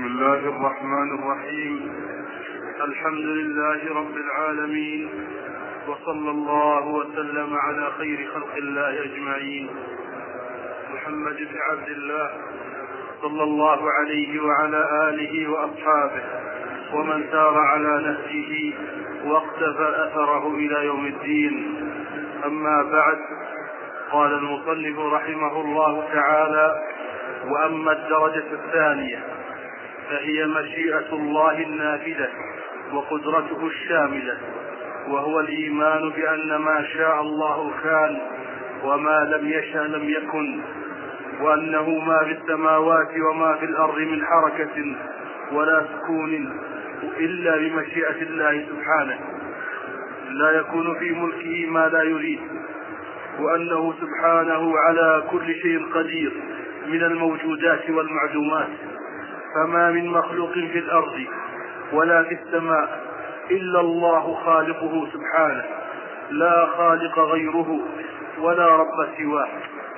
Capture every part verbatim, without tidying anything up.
الله الرحمن الرحيم. الحمد لله رب العالمين، وصلى الله وسلم على خير خلق الله أجمعين، محمد بن عبد الله صلى الله عليه وعلى آله وأصحابه ومن سار على نهجه واقتفى أثره إلى يوم الدين. أما بعد، قال المصنف رحمه الله تعالى: وأما الدرجة الثانية فهي مشيئة الله النافذة وقدرته الشاملة، وهو الإيمان بأن ما شاء الله كان وما لم يشأ لم يكن، وأنه ما في السماوات وما في الأرض من حركة ولا سكون إلا بمشيئة الله سبحانه، لا يكون في ملكه ما لا يريد، وأنه سبحانه على كل شيء قدير من الموجودات والمعدومات، فما من مخلوق في الأرض ولا في السماء إلا الله خالقه سبحانه، لا خالق غيره ولا رب سواه.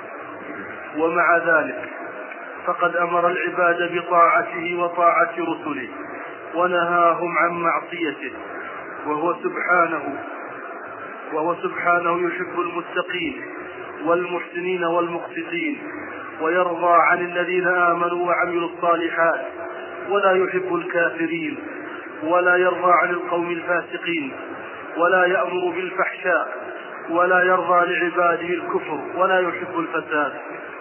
ومع ذلك فقد أمر العباد بطاعته وطاعة رسله، ونهاهم عن معصيته، وهو سبحانه وهو سبحانه يحب المتقين والمحسنين والمقسطين، ويرضى عن الذين آمنوا وعملوا الصالحات، ولا يحب الكافرين، ولا يرضى عن القوم الفاسقين، ولا يأمر بالفحشاء، ولا يرضى لعباده الكفر، ولا يحب الفساد.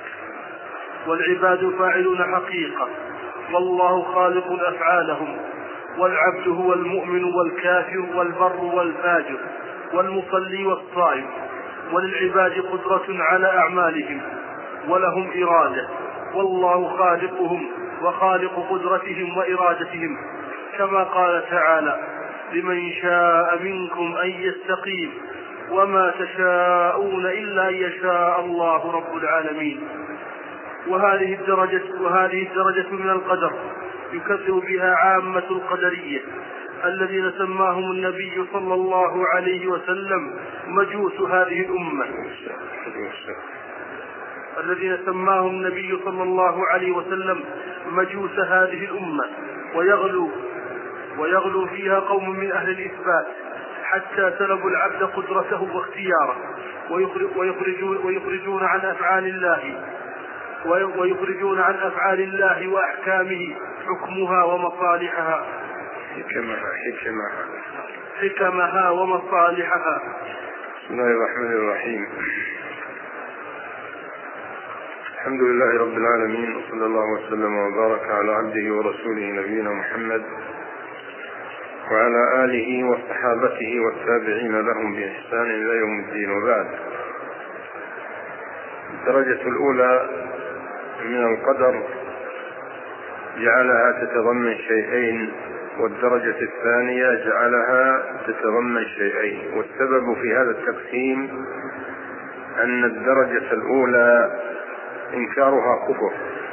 والعباد فاعلون حقيقة، والله خالق أفعالهم، والعبد هو المؤمن والكافر والبر والفاجر والمصلي والصائم، وللعباد قدرة على أعمالهم ولهم إرادة، والله خالقهم وخالق قدرتهم وإرادتهم، كما قال تعالى: لمن شاء منكم أن يستقيم وما تشاءون إلا أن يشاء الله رب العالمين. وهذه الدرجة, وهذه الدرجة من القدر يكذب بها عامة القدرية الذين سماهم النبي صلى الله عليه وسلم مجوس هذه الأمة الذين سماهم النبي صلى الله عليه وسلم مجوس هذه الأمة ويغلو ويغلو فيها قوم من أهل الإثبات حتى سلبوا العبد قدرته واختياره، ويخرجون, ويخرجون عن أفعال الله ويخرجون عن أفعال الله وأحكامه حكمها ومصالحها حكمها حكمها ومصالحها. بسم الله الرحمن الرحيم. الحمد لله رب العالمين، وصلى الله وسلم وبارك على عبده ورسوله نبينا محمد وعلى آله وصحابته والتابعين لهم بإحسان إلى يوم الدين. وبعد، الدرجة الأولى من القدر جعلها تتضمن شيئين، والدرجة الثانية جعلها تتضمن شيئين. والسبب في هذا التقسيم أن الدرجة الأولى إنكارها كفر،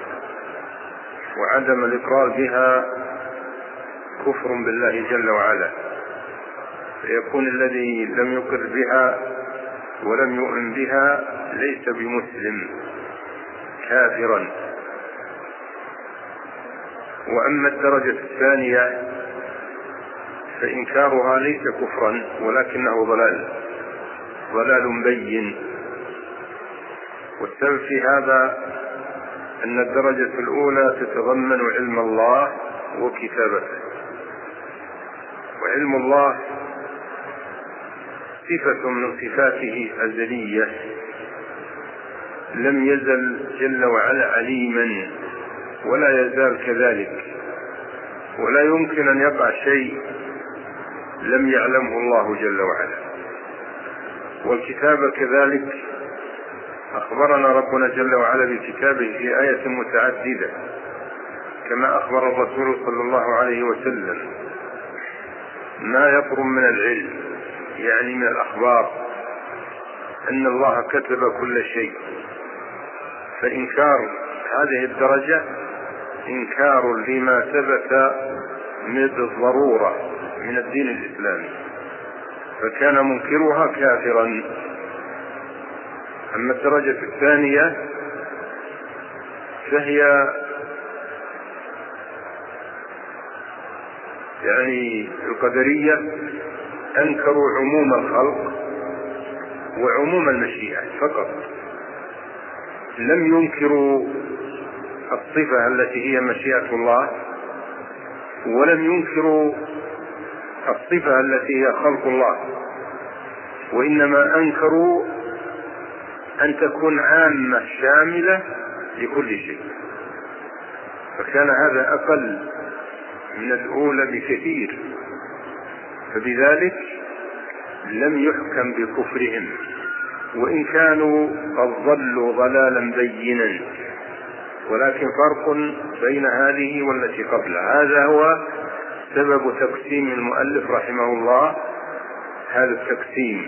وعدم الإقرار بها كفر بالله جل وعلا، فيكون الذي لم يقر بها ولم يؤمن بها ليس بمسلم، كافرا. وأما الدرجة الثانية فإنكارها ليس كفرا ولكنه ضلال ضلال بين. والسبب في هذا أن الدرجة الأولى تتضمن علم الله وكتابته، وعلم الله صفة من صفاته أزلية، لم يزل جل وعلا عليما ولا يزال كذلك، ولا يمكن أن يقع شيء لم يعلمه الله جل وعلا. والكتاب كذلك أخبرنا ربنا جل وعلا بكتابه في آية متعددة، كما أخبر الرسول صلى الله عليه وسلم: ما يقرب من العلم، يعني من الأخبار، أن الله كتب كل شيء. فإنكار هذه الدرجة إنكار لما ثبت من الضرورة من الدين الإسلامي، فكان منكرها كافرا. أما الدرجة الثانية فهي يعني القدرية أنكروا عموم الخلق وعموم المشيئة فقط، لم ينكروا الصفة التي هي مشيئة الله، ولم ينكروا الصفة التي هي خلق الله، وإنما أنكروا أن تكون عامة شاملة لكل شيء، فكان هذا أقل من الأولى بكثير، فبذلك لم يحكم بكفرهم وإن كانوا قد ضلوا ضلالا بينا، ولكن فرق بين هذه والتي قبلها. هذا هو سبب تقسيم المؤلف رحمه الله هذا التقسيم،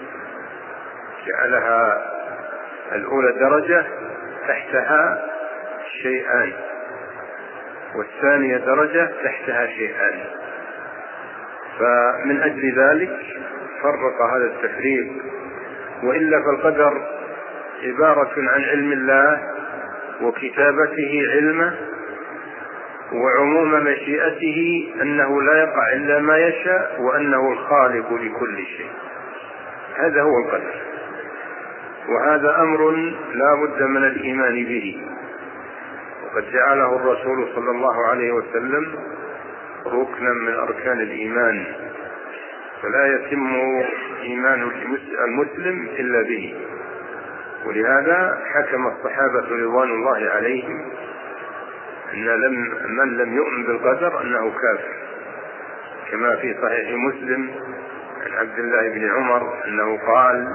جعلها الأولى درجة تحتها شيئان، والثانية درجة تحتها شيئان، فمن أجل ذلك فرق هذا التفريق. وإلا فالقدر عبارة عن علم الله وكتابته علمه وعموم مشيئته أنه لا يقع إلا ما يشاء وأنه الخالق لكل شيء، هذا هو القدر، وهذا أمر لا بد من الإيمان به، وقد جعله الرسول صلى الله عليه وسلم ركنا من أركان الإيمان، فلا يتم إيمان المسلم إلا به. ولهذا حكم الصحابة رضوان الله عليهم أن لم من لم يؤمن بالقدر أنه كافر، كما في صحيح مسلم عن عبد الله بن عمر أنه قال: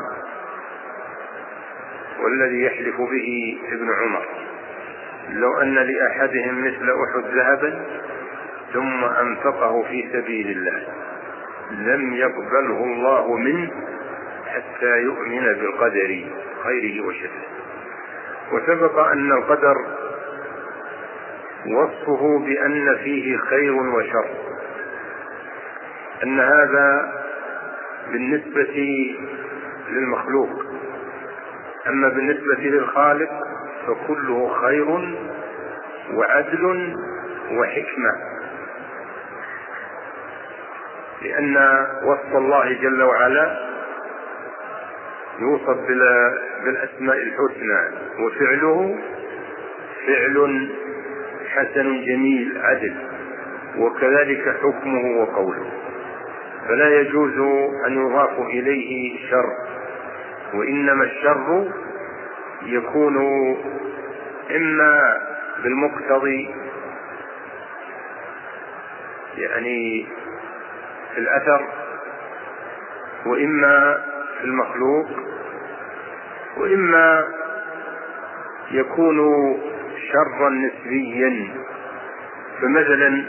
والذي يحلف به ابن عمر لو أن لأحدهم مثل أحد ذهبا ثم أنفقه في سبيل الله لم يقبله الله منه حتى يؤمن بالقدر خيره وشره. وسبق أن القدر وصفه بأن فيه خير وشر، أن هذا بالنسبة للمخلوق، أما بالنسبة للخالق فكله خير وعدل وحكمة، لأن وصف الله جل وعلا يوصف بالأسماء الحسنى، وفعله فعل حسن جميل عدل، وكذلك حكمه وقوله، فلا يجوز أن يضاف إليه شر، وإنما الشر يكون إما بالمقتضي يعني في الأثر، وإما في المخلوق، وإما يكون شرا نسبيا. فمثلا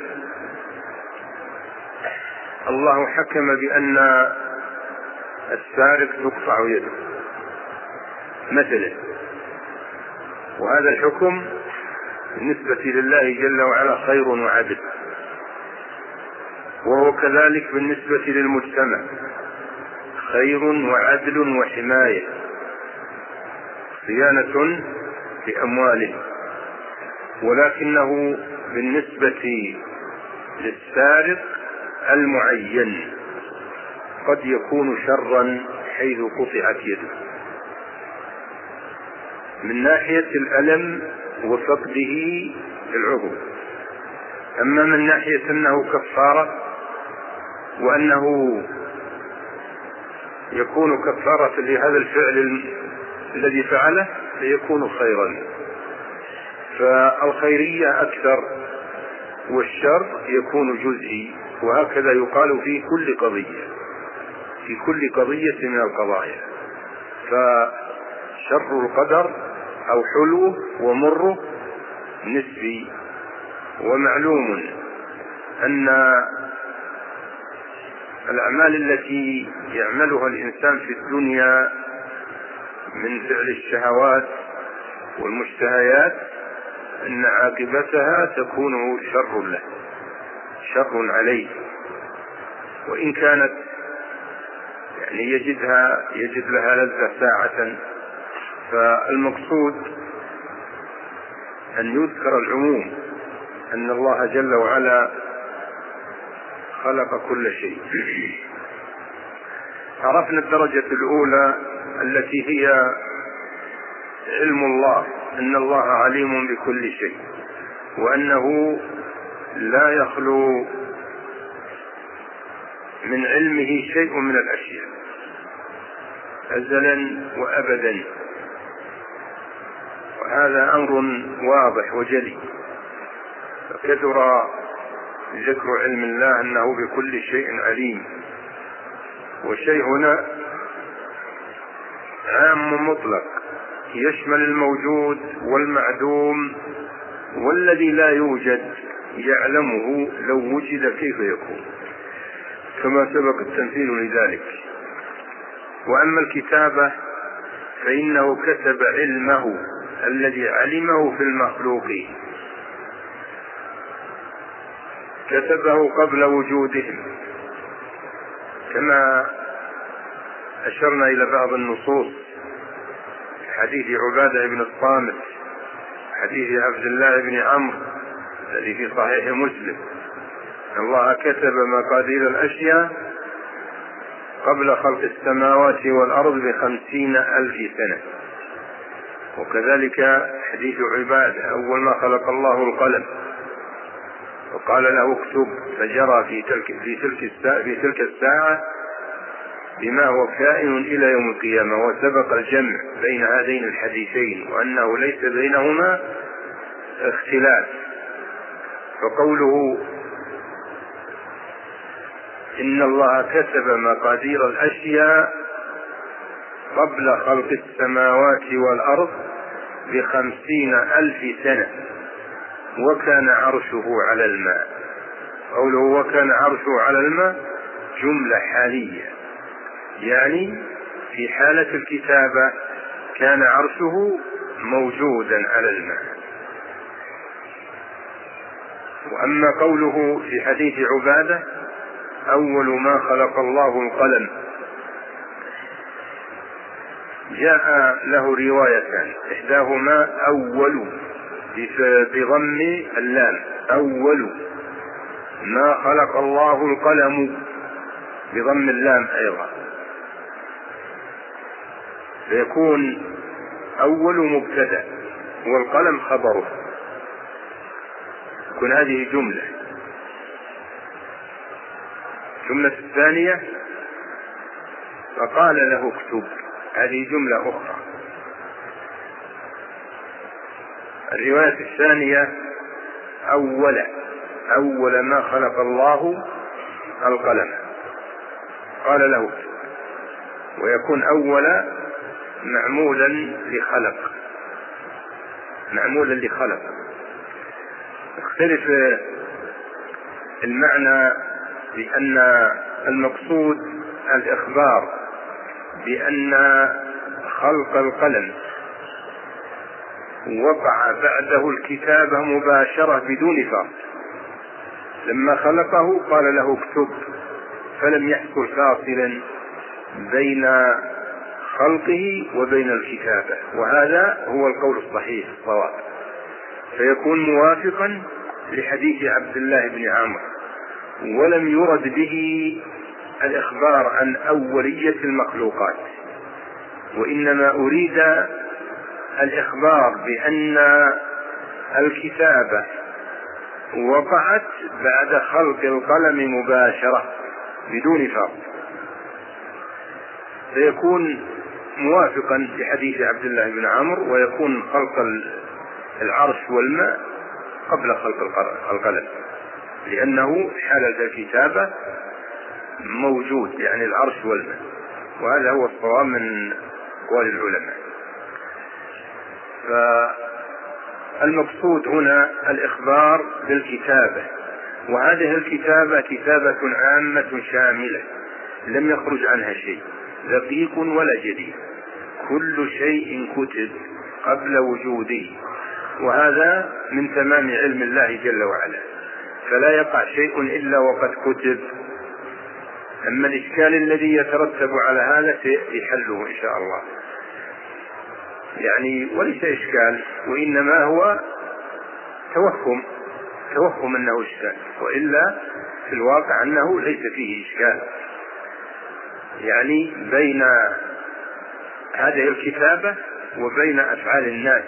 الله حكم بأن السارق تقطع يده مثلا، وهذا الحكم بالنسبة لله جل وعلا خير وعدل، وهو كذلك بالنسبة للمجتمع خير وعدل وحماية، صيانة لأمواله. ولكنه بالنسبة للسارق المعين قد يكون شرا حيث قطعت يده من ناحية الألم وفقده العضو، أما من ناحية أنه كفارة وأنه يكون كفارة لهذا الفعل الذي فعله فيكون خيرا. فالخيرية أكثر والشر يكون جزئي، وهكذا يقال في كل قضية في كل قضية من القضايا. فشر القدر أو حلوه ومره نسبي، ومعلوم أن الأعمال التي يعملها الإنسان في الدنيا من فعل الشهوات والمشتهيات أن عاقبتها تكون شر له شر عليه، وإن كانت يعني يجدها يجد لها لذة ساعة. فالمقصود أن يذكر العموم، أن الله جل وعلا خلق كل شيء. عرفنا الدرجة الأولى التي هي علم الله، أن الله عليم بكل شيء، وأنه لا يخلو من علمه شيء من الأشياء أزلا وأبدا، وهذا أمر واضح وجلي. فكثر ذكر علم الله أنه بكل شيء عليم، والشيء هنا عام مطلق يشمل الموجود والمعدوم والذي لا يوجد، يعلمه لو وجد كيف يكون، كما سبق التمثيل لذلك. وأما الكتابة فإنه كتب علمه الذي علمه في المخلوقين، كتبه قبل وجودهم، كما أشرنا إلى بعض النصوص، حديث عبادة بن الصامت، حديث عبد الله بن عمرو الذي في صحيح مسلم، الله كتب مقادير الأشياء قبل خلق السماوات والأرض بخمسين ألف سنة. وكذلك حديث عبادة أول ما خلق الله القلم وقال له اكتب، فجرى في تلك, في تلك, الساعة, في تلك الساعة بما هو كائن إلى يوم القيامة. وسبق الجمع بين هذين الحديثين وأنه ليس بينهما اختلاف. فقوله إن الله كتب مقادير الأشياء قبل خلق السماوات والأرض بخمسين ألف سنة وكان عرشه على الماء. قوله وكان عرشه على الماء جملة حالية، يعني في حالة الكتابة كان عرشه موجودا على الماء. وأما قوله في حديث عبادة أول ما خلق الله القلم، جاء له روايتان، إحداهما أول بضم اللام، أول ما خلق الله القلم بضم اللام أيضا، فيكون أول مبتدأ والقلم خبره، تكون هذه جملة. جملة الثانية فقال له اكتب، هذه جملة أخرى. الرواية الثانية أول أول ما خلق الله القلم قال له اكتب، ويكون أول معمولا لخلق، معمولا لخلق. اختلف المعنى بأن المقصود الإخبار بأن خلق القلم وقع بعده الكتابة مباشرة بدون فاصل، لما خلقه قال له اكتب، فلم يحصل فاصلا بين خلقه وبين الكتابة، وهذا هو القول الصحيح الصواب، فيكون موافقا لحديث عبد الله بن عمرو. ولم يرد به الإخبار عن أولية المخلوقات، وإنما أريد الإخبار بأن الكتابة وقعت بعد خلق القلم مباشرة بدون فاصل، فيكون موافقا لحديث عبد الله بن عمرو، ويكون خلق العرش والماء قبل خلق القلم، لأنه حالة الكتابة موجود، يعني العرش والماء، وهذا هو الصواب من أقوال العلماء. فالمقصود هنا الإخبار بالكتابة، وهذه الكتابة كتابة عامة شاملة لم يخرج عنها شيء دقيق ولا جديد، كل شيء كتب قبل وجوده، وهذا من تمام علم الله جل وعلا، فلا يقع شيء إلا وقد كتب. أما الإشكال الذي يترتب على هذا سيأتي حله إن شاء الله، يعني وليس إشكال، وإنما هو توهم توهم أنه إشكال، وإلا في الواقع أنه ليس فيه إشكال، يعني بين هذه الكتابة وبين أفعال الناس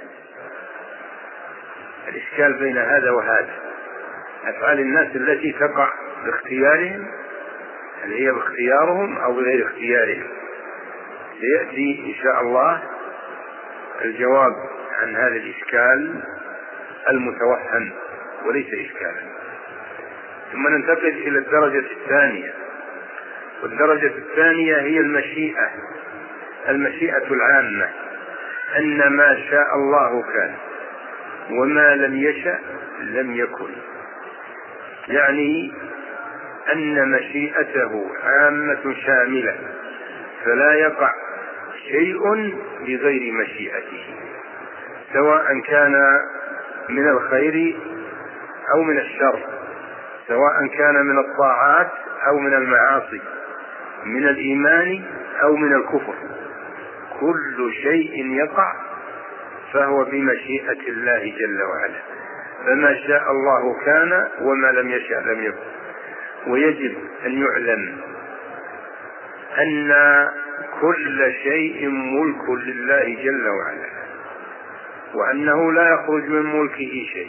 الإشكال بين هذا وهذا. أفعال الناس التي تقع باختيارهم، هل هي باختيارهم أو بغير اختيارهم؟ سيأتي إن شاء الله الجواب عن هذا الإشكال المتوهم وليس إشكالا. ثم ننتقل إلى الدرجة الثانية، والدرجة الثانية هي المشيئة المشيئة العامة، أن ما شاء الله كان وما لم يشأ لم يكن، يعني أن مشيئته عامة شاملة فلا يقع شيء بغير مشيئته، سواء كان من الخير أو من الشر، سواء كان من الطاعات أو من المعاصي، من الإيمان أو من الكفر، كل شيء يقع فهو بمشيئة الله جل وعلا. فما شاء الله كان وما لم يشاء لم يكن. ويجب أن يعلم أن كل شيء ملك لله جل وعلا، وأنه لا يخرج من ملكه شيء،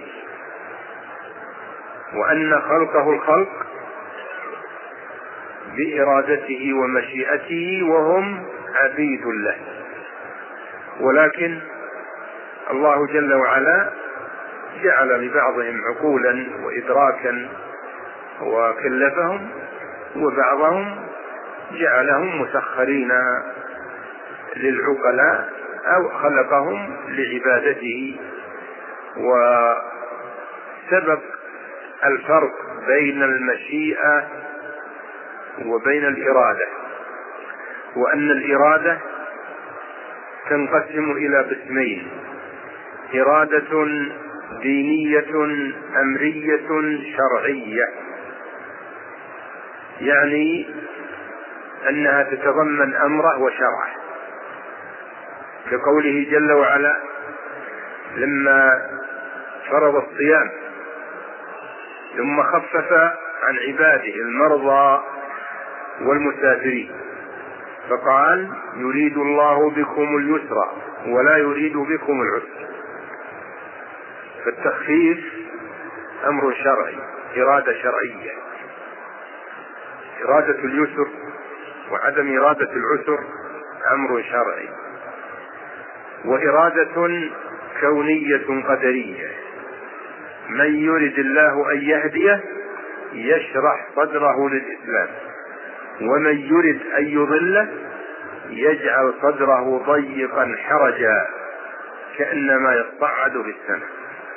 وأن خلقه الخلق بإرادته ومشيئته وهم عبيد له. ولكن الله جل وعلا جعل لبعضهم عقولا وإدراكا وكلفهم، وبعضهم جعلهم مسخرين للعقلاء أو خلقهم لعبادته. وسبب الفرق بين المشيئة وبين الإرادة، وأن الإرادة تنقسم إلى قسمين: إرادة دينية أمرية شرعية، يعني أنها تتضمن أمره وشرعه، كقوله جل وعلا لما فرض الصيام ثم خفف عن عباده المرضى والمسافرين فقال يريد الله بكم اليسر ولا يريد بكم العسر. فالتخفيف أمر شرعي، إرادة شرعية، إرادة اليسر وعدم إرادة العسر أمر شرعي. وإرادة كونية قدرية، من يرد الله أن يهديه يشرح صدره للإسلام، ومن يرد أن يضله يجعل صدره ضيقا حرجا كأنما يصعد في السماء.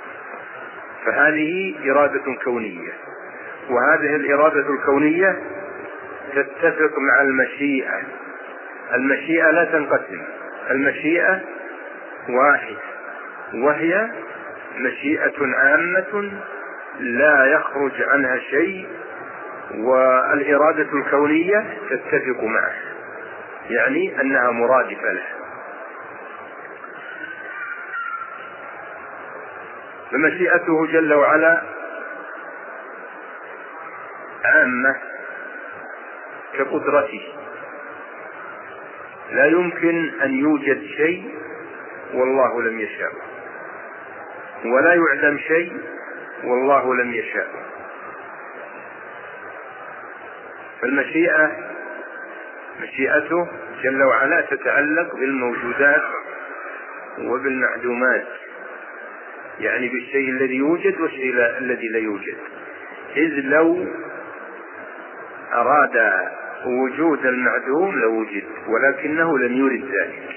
فهذه إرادة كونية، وهذه الإرادة الكونية تتفق مع المشيئة. المشيئة لا تنقسم، المشيئة واحد، وهي مشيئة عامة لا يخرج عنها شيء، والإرادة الكونية تتفق معه، يعني أنها مرادفة له. فمشيئته جل وعلا عامة كقدرته، لا يمكن أن يوجد شيء والله لم يشاء، ولا يعدم شيء والله لم يشاء. فالمشيئة مشيئته جل وعلا تتعلق بالموجودات وبالمعدومات، يعني بالشيء الذي يوجد والشيء الذي لا يوجد. إذ لو أراد وجود المعدوم لوجد، ولكنه لم يرد ذلك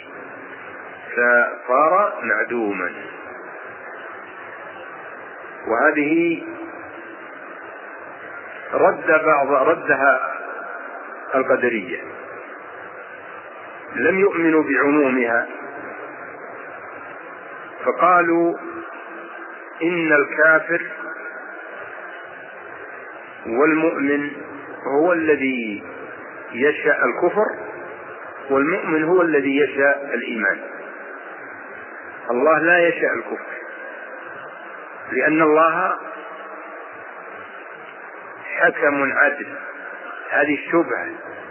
فصار معدوما. وهذه رد بعض ردها القدرية، لم يؤمنوا بعمومها، فقالوا إن الكافر والمؤمن هو الذي يشاء الكفر، والمؤمن هو الذي يشاء الإيمان. الله لا يشاء الكفر، لأن الله حكم عدل. هذه الشبهة.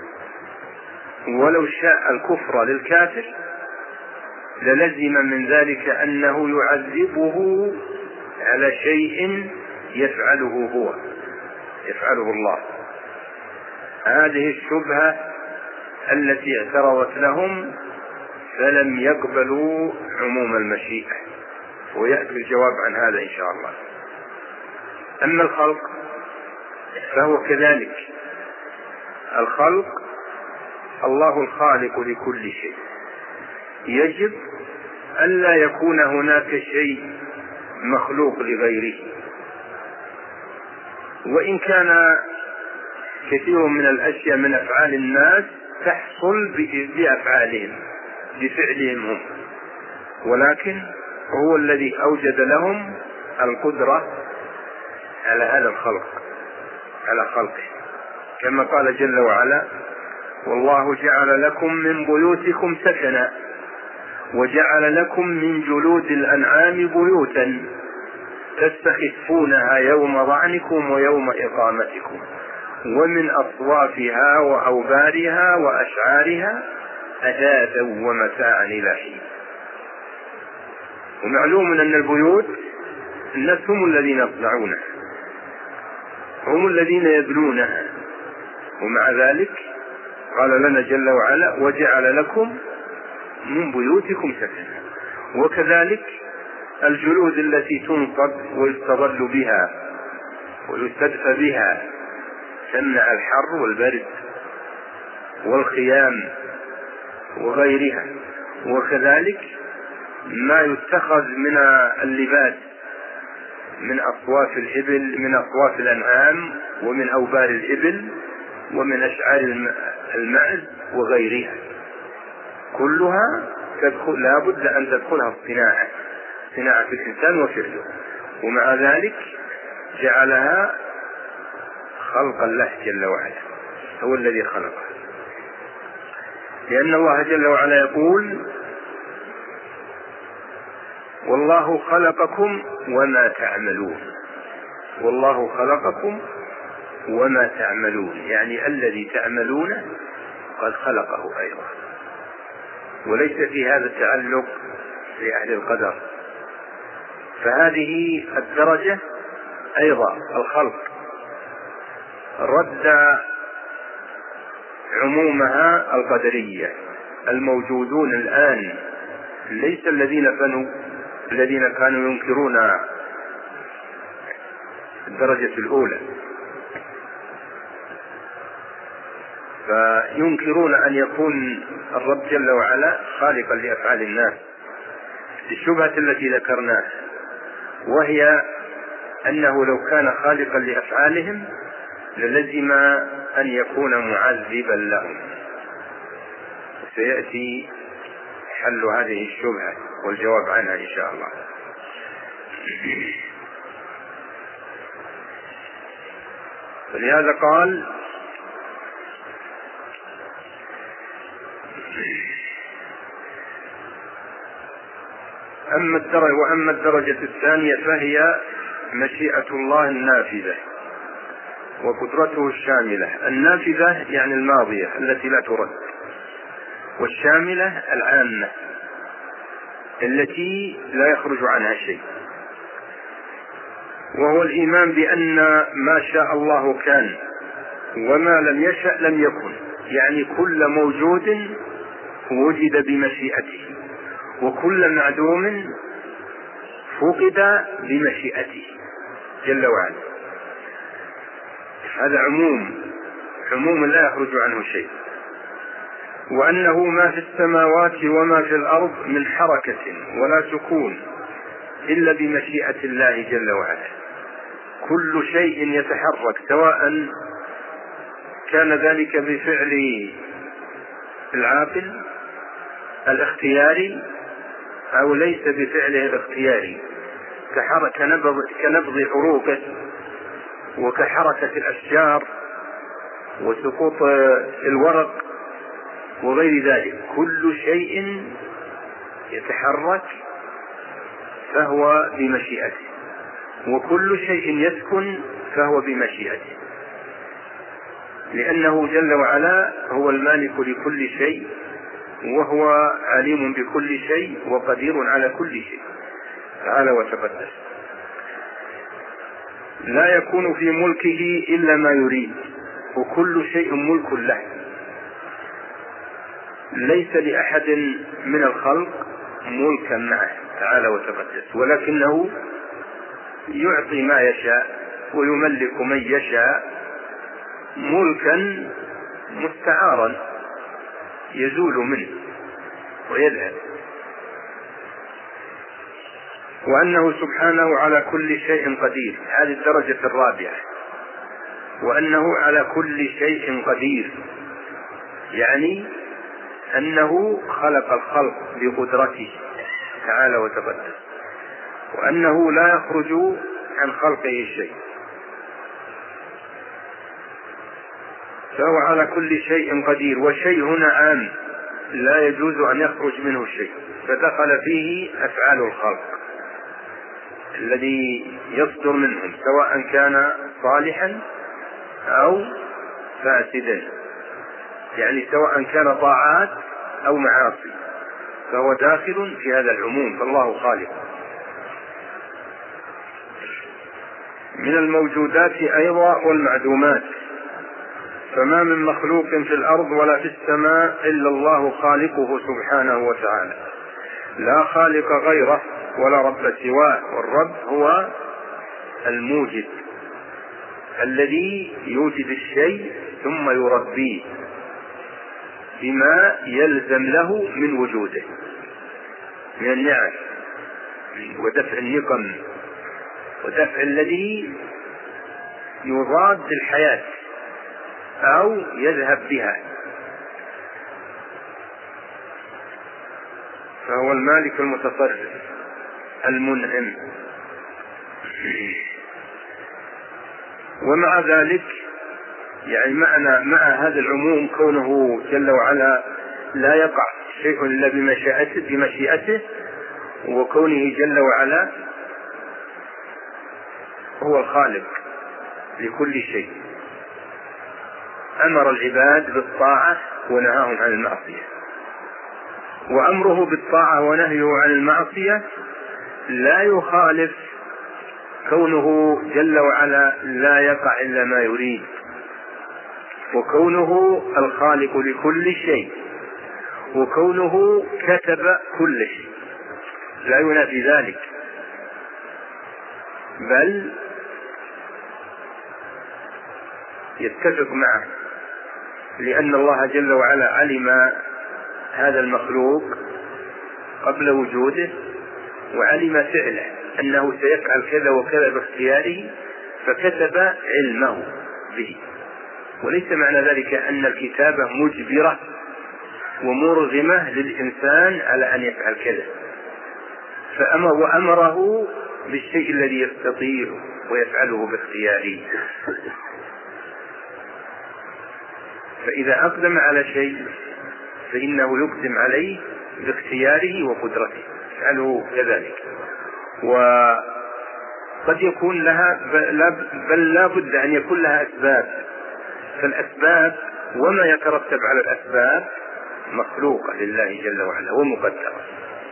ولو شاء الكفر للكافر للزم من ذلك أنه يعذبه على شيء يفعله هو يفعله الله. هذه الشبهة التي اعترضت لهم، فلم يقبلوا عموم المشيئة، ويأتي الجواب عن هذا إن شاء الله. أما الخلق فهو كذلك. الخلق الله الخالق لكل شيء، يجب ألا يكون هناك شيء مخلوق لغيره. وإن كان كثير من الأشياء من أفعال الناس تحصل بأفعالهم بفعلهم هم، ولكن هو الذي أوجد لهم القدرة على هذا الخلق، على خلقه، كما قال جل وعلا: والله جعل لكم من بيوتكم سكنا وجعل لكم من جلود الأنعام بيوتا تستخفونها يوم ظعنكم ويوم إقامتكم ومن أصوافها وأوبارها وأشعارها أثاثا ومتاعا إلى حين. ومعلوم أن البيوت الناس هم الذين يصنعونها، هم الذين يبنونها، ومع ذلك قال لنا جل وعلا: وجعل لكم من بيوتكم سكنا. وكذلك الجلود التي تنصب ويستظل بها ويستدفى بها تمنع الحر والبرد، والخيام وغيرها. وكذلك ما يتخذ من اللباس من أصواف الإبل، من أصواف الأنعام، ومن أوبار الإبل، ومن أشعار المعز وغيرها، كلها تدخل، لا بد أن تدخلها الصناعة، صناعة الإنسان وفعله. ومع ذلك جعلها خلق الله جل وعلا، هو الذي خلقها، لأن الله جل وعلا يقول: والله خلقكم وما تعملون. والله خلقكم وما تعملون، يعني الذي تعملونه قد خلقه أيضا. وليس في هذا التعلق لأهل القدر. فهذه الدرجة أيضا الخلق رد عمومها القدرية. الموجودون الآن ليس الذين كانوا الذين كانوا ينكرون الدرجة الأولى، فينكرون أن يكون الرب جل وعلا خالقا لأفعال الناس الشبهة التي ذكرناها، وهي أنه لو كان خالقا لأفعالهم للزم أن يكون معذبا لهم. سيأتي حل هذه الشبهة والجواب عنها إن شاء الله. فلهذا قال: أما الدرجة وأما الدرجة الثانية فهي مشيئة الله النافذة وقدرته الشاملة. النافذة يعني الماضية التي لا ترد، والشاملة العامة التي لا يخرج عنها شيء، وهو الإيمان بأن ما شاء الله كان وما لم يشأ لم يكن، يعني كل موجود وجد بمشيئته، وكل معدوم فقد بمشيئته جل وعلا. هذا عموم عموم لا يخرج عنه شيء. وأنه ما في السماوات وما في الأرض من حركة ولا سكون إلا بمشيئة الله جل وعلا. كل شيء يتحرك، سواء كان ذلك بفعل العاقل الاختياري أو ليس بفعله الاختياري، كنبض عروقه وكحركة الأشجار وسقوط الورق وغير ذلك. كل شيء يتحرك فهو بمشيئته، وكل شيء يسكن فهو بمشيئته. لأنه جل وعلا هو المالك لكل شيء، وهو عليم بكل شيء وقدير على كل شيء تعالى وتقدس. لا يكون في ملكه إلا ما يريد، وكل شيء ملك له. ليس لأحد من الخلق ملكا معه تعالى وتقدس، ولكنه يعطي ما يشاء ويملك من يشاء ملكا مستعارا يزول منه ويذهب. وأنه سبحانه على كل شيء قدير، هذه الدرجة الرابعة، وأنه على كل شيء قدير، يعني أنه خلق الخلق بقدرته تعالى وتقدس، وأنه لا يخرج عن خلقه شيء، فهو على كل شيء قدير. والشيء هنا عام لا يجوز أن يخرج منه شيء، فدخل فيه أفعال الخلق الذي يصدر منهم، سواء كان صالحا أو فاسدا، يعني سواء كان طاعات أو معاصي، فهو داخل في هذا العموم، فالله خالق. من الموجودات أيضا والمعدومات، فما من مخلوق في الأرض ولا في السماء إلا الله خالقه سبحانه وتعالى، لا خالق غيره ولا رب سواه. والرب هو الموجد الذي يوجد الشيء ثم يربيه بما يلزم له من وجوده من النعم ودفع النقم ودفع الذي يضاد الحياة أو يذهب بها، فهو المالك المتصرف المنعم. ومع ذلك يعني معنى مع هذا العموم كونه جل وعلا لا يقع شيء إلا بمشيئته بمشيئته وكونه جل وعلا هو الخالق لكل شيء، أمر العباد بالطاعة ونهاهم عن المعصية. وأمره بالطاعة ونهيه عن المعصية لا يخالف كونه جل وعلا لا يقع إلا ما يريد، وكونه الخالق لكل شيء، وكونه كتب كل شيء لا ينافي ذلك، بل يتفق معه، لأن الله جل وعلا علم هذا المخلوق قبل وجوده، وعلم فعله أنه سيفعل كذا وكذا باختياره، فكتب علمه به. وليس معنى ذلك أن الكتابة مجبرة ومرغمة للإنسان على أن يفعل كذا، فأمر وأمره بالشيء الذي يستطيع ويفعله باختياره. فإذا أقدم على شيء فإنه يقدم عليه باختياره وقدرته، يفعله كذلك. وقد يكون لها بل لا بد أن يكون لها أسباب، فالأسباب وما يترتب على الأسباب مخلوقة لله جل وعلا ومقدرة.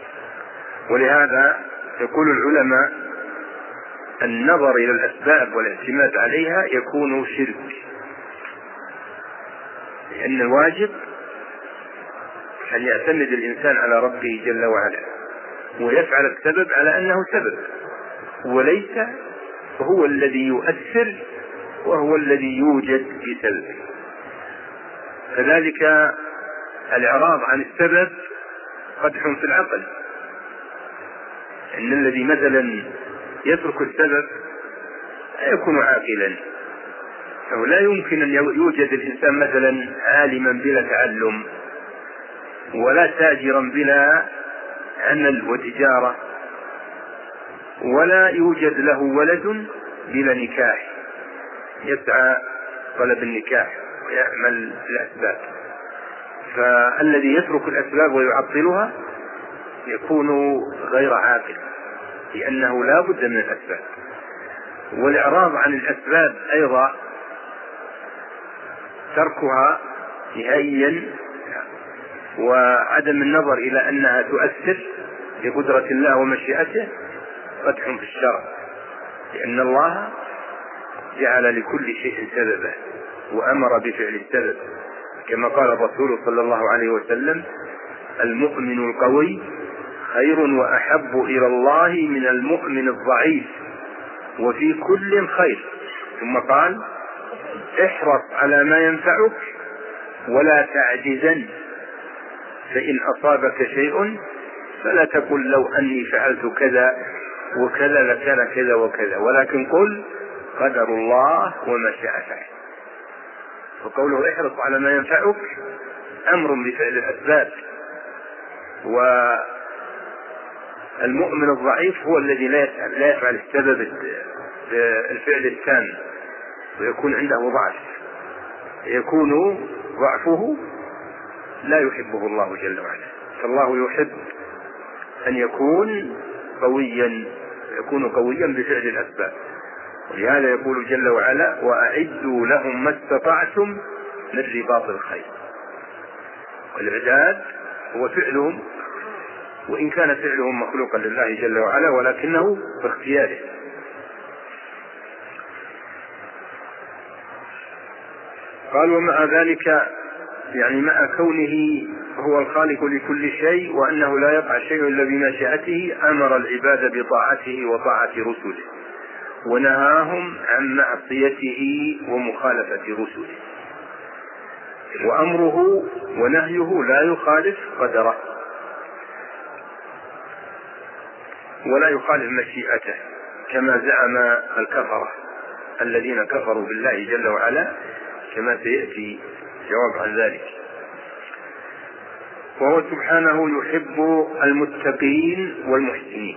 ولهذا يقول العلماء النظر إلى الأسباب والاعتماد عليها يكون شرك، لأن الواجب أن يعتمد الإنسان على ربه جل وعلا ويفعل السبب على أنه سبب، وليس هو الذي يؤثر وهو الذي يوجد بسببه. كذلك الإعراض عن السبب قدح في العقل، إن الذي مثلا يترك السبب لا يكون عاقلا، أو لا يمكن أن يوجد الإنسان مثلا عالما بلا تعلم، ولا تاجرا بلا عمل وتجارة، ولا يوجد له ولد بلا نكاح يسعى طلب النكاح ويعمل الأسباب. فالذي يترك الأسباب ويعطلها يكون غير عاقل، لأنه لا بد من الأسباب. والإعراض عن الأسباب أيضا تركها نهائيا وعدم النظر إلى أنها تؤثر بقدرة الله ومشيئته قدح في الشرع، لأن الله جعل لكل شيء سببا وأمر بفعل السبب، كما قال الرسول صلى الله عليه وسلم: المؤمن القوي خير وأحب إلى الله من المؤمن الضعيف وفي كل خير. ثم قال: احرص على ما ينفعك ولا تعجزن، فإن أصابك شيء فلا تقل لو أني فعلت كذا وكذا لكان كذا وكذا، ولكن قل قدر الله وما شاء فعل. وقوله احرص على ما ينفعك أمر بفعل الأسباب، والمؤمن الضعيف هو الذي لا يفعل السبب الفعل التام ويكون عنده ضعف، يكون ضعفه لا يحبه الله جل وعلا. فالله يحب أن يكون قويا، يكون قويا بفعل الأسباب، ولهذا يقول جل وعلا: وأعدوا لهم ما استطعتم من رباط الخيل. والإعداد هو فعلهم، وإن كان فعلهم مخلوقا لله جل وعلا ولكنه باختياره. قال: ومع ذلك يعني مع كونه هو الخالق لكل شيء وأنه لا يقع شيء إلا بمشيئته، أمر العباد بطاعته وطاعة رسله، ونهاهم عن معصيته ومخالفة رسله، وأمره ونهيه لا يخالف قدره ولا يخالف مشيئته كما زعم الكفرة الذين كفروا بالله جل وعلا، كما سيأتي جواب عن ذلك. وهو سبحانه يحب المتقين والمحسنين،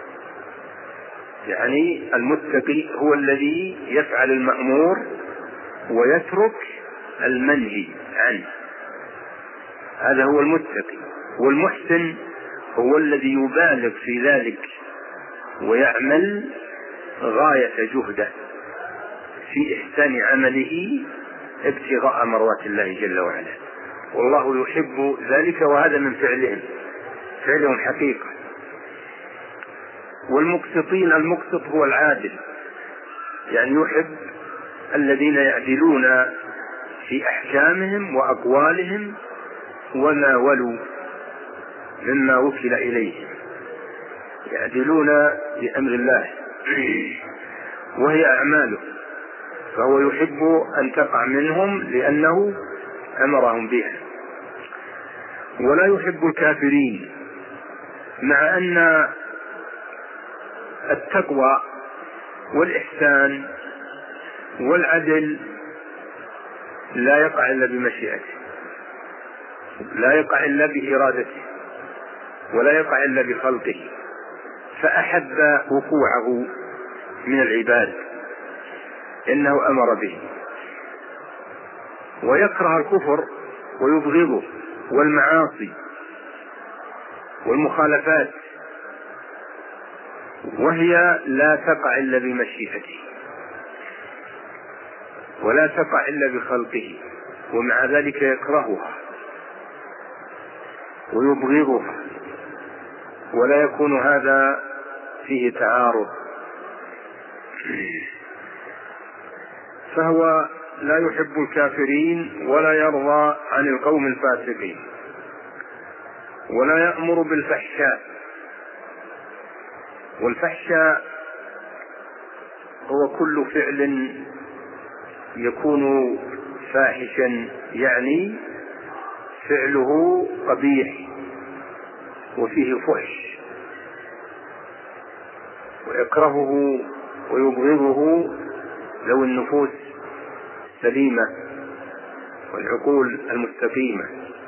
يعني المتقي هو الذي يفعل المأمور ويترك المنهي عنه، هذا هو المتقي. والمحسن هو الذي يبالغ في ذلك ويعمل غاية جهده في إحسان عمله ابتغاء مرضات الله جل وعلا، والله يحب ذلك، وهذا من فعلهم فعلهم حقيقة. والمقسطين، المقسط هو العادل، يعني يحب الذين يعدلون في أحكامهم وأقوالهم وما ولوا مما وكل إليهم، يعدلون بأمر الله وهي أعماله، فهو يحب أن تقع منهم لأنه أمرهم بها. ولا يحب الكافرين، مع أن التقوى والإحسان والعدل لا يقع إلا بمشيئته، لا يقع إلا بإرادته، ولا يقع إلا بخلقه، فأحب وقوعه من العباد إنه أمر به، ويكره الكفر ويبغضه والمعاصي والمخالفات، وهي لا تقع إلا بمشيئته ولا تقع إلا بخلقه، ومع ذلك يكرهها ويبغضها، ولا يكون هذا فيه تعارض. فهو لا يحب الكافرين ولا يرضى عن القوم الفاسقين، ولا يأمر بالفحشاء. والفحشاء هو كل فعل يكون فاحشا، يعني فعله قبيح وفيه فحش، ويكرهه ويبغضه ذوي النفوس السليمة والعقول المستقيمة،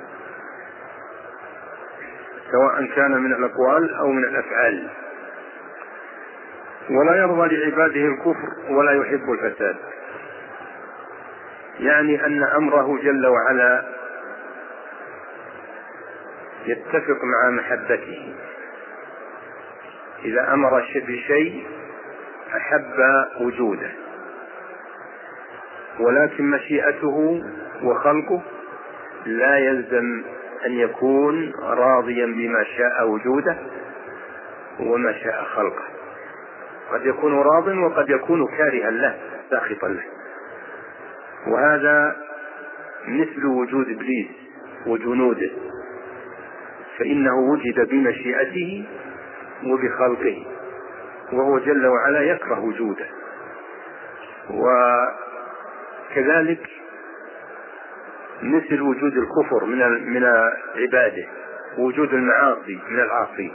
سواء كان من الأقوال أو من الأفعال. ولا يرضى لعباده الكفر ولا يحب الفساد، يعني أن أمره جل وعلا يتفق مع محبته، إذا أمر بشيء أحب وجوده ولكن مشيئته وخلقه لا يلزم أن يكون راضيا بما شاء وجوده وما شاء خلقه، قد يكون راض وقد يكون كارها له ساخطا له. وهذا مثل وجود إبليس وجنوده، فإنه وجد بمشيئته وبخلقه، وهو جل وعلا يكره وجوده. وكذلك مثل وجود الكفر من من عباده، ووجود المعاصي من العاصي،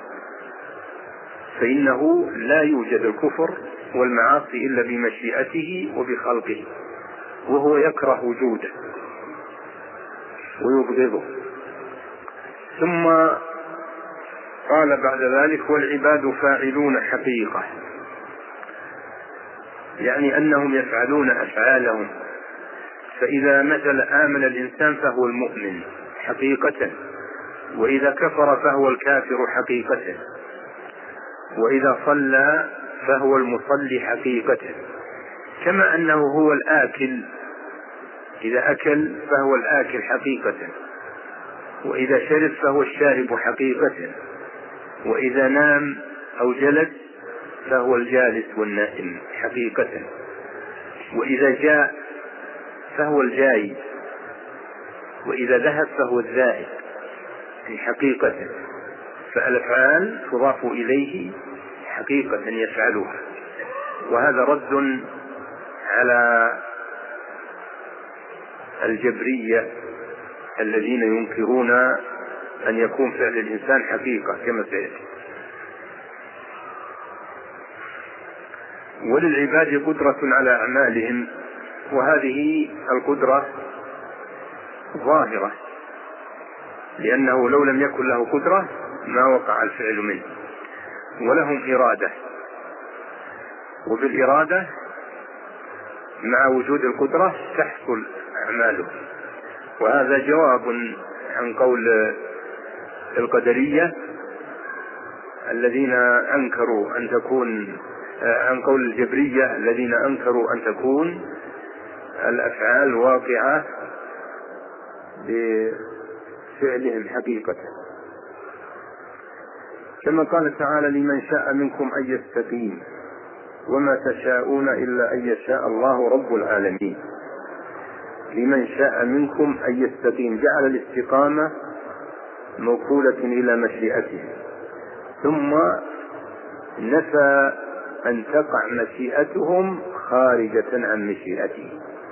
فإنه لا يوجد الكفر والمعاصي إلا بمشيئته وبخلقه، وهو يكره وجوده ويبغضه. ثم قال بعد ذلك: والعباد فاعلون حقيقة، يعني أنهم يفعلون أفعالهم. فإذا مثل آمن الإنسان فهو المؤمن حقيقة، وإذا كفر فهو الكافر حقيقة، وإذا صلى فهو المصلي حقيقة، كما أنه هو الآكل، إذا أكل فهو الآكل حقيقة، وإذا شرب فهو الشارب حقيقة، وإذا نام أو جلس فهو الجالس والنائم حقيقة، وإذا جاء فهو الجاي، وإذا ذهب فهو الذاهب حقيقة. فالأفعال تضاف إليه حقيقة يفعلها. وهذا رد على الجبرية الذين ينكرون أن يكون فعل الإنسان حقيقة كما سيأتي. وللعباد قدرة على أعمالهم، وهذه القدرة ظاهرة، لأنه لو لم يكن له قدرة ما وقع الفعل منه. ولهم إرادة، وبالإرادة مع وجود القدرة تحصل أعمالهم. وهذا جواب عن قول القدرية الذين أنكروا أن تكون عن قول الجبرية الذين أنكروا أن تكون الأفعال واقعة بفعلهم حقيقة. كما قال تعالى: لمن شاء منكم أن يستقيم وما تشاءون إلا أن يشاء الله رب العالمين. لمن شاء منكم أن يستقيم، جعل الاستقامة موكولة إلى مشيئته، ثم نفى أن تقع مشيئتهم خارجة عن مشيئته،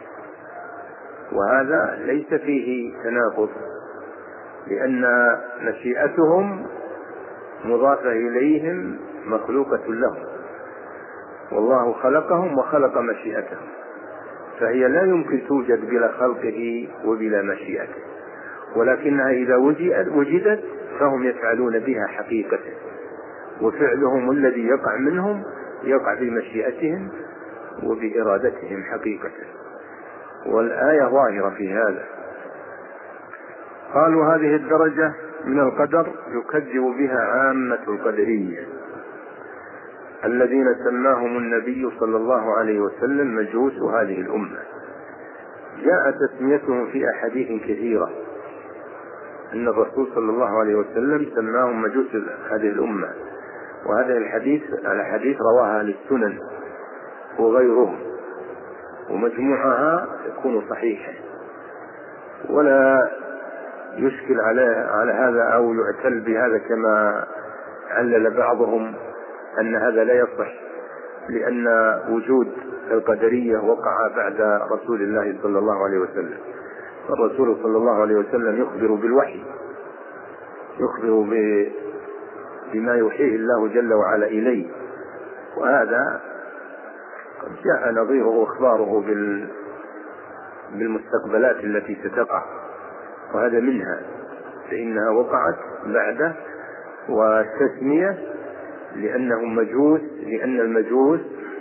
وهذا ليس فيه تناقض، لأن مشيئتهم مضافة إليهم مخلوقة لهم، والله خلقهم وخلق مشيئتهم، فهي لا يمكن توجد بلا خلقه وبلا مشيئته، ولكنها إذا وجدت فهم يفعلون بها حقيقة، وفعلهم الذي يقع منهم يقع بمشيئتهم وبإرادتهم حقيقة. والآية ظاهرة في هذا. قالوا: هذه الدرجة من القدر يكذب بها عامة القدرية الذين سماهم النبي صلى الله عليه وسلم مجوس هذه الأمة. جاء تسميتهم في أحاديث كثيرة، أن الرسول صلى الله عليه وسلم سماهم مجوس هذه الأمة، وهذا الحديث الحديث رواها أهل السنن وغيرهم، ومجموعها يكون صحيحا، ولا يشكل على على هذا أو يعتل بهذا كما علل بعضهم أن هذا لا يصح، لأن وجود القدرية وقع بعد رسول الله صلى الله عليه وسلم. الرسول صلى الله عليه وسلم يخبر بالوحي، يخبر بما يوحيه الله جل وعلا إليه، وهذا قد جاء نظيره واخباره بالمستقبلات التي ستقع، وهذا منها، فإنها وقعت بعده. والتسمية لأنهم مجوس، لأن المجوس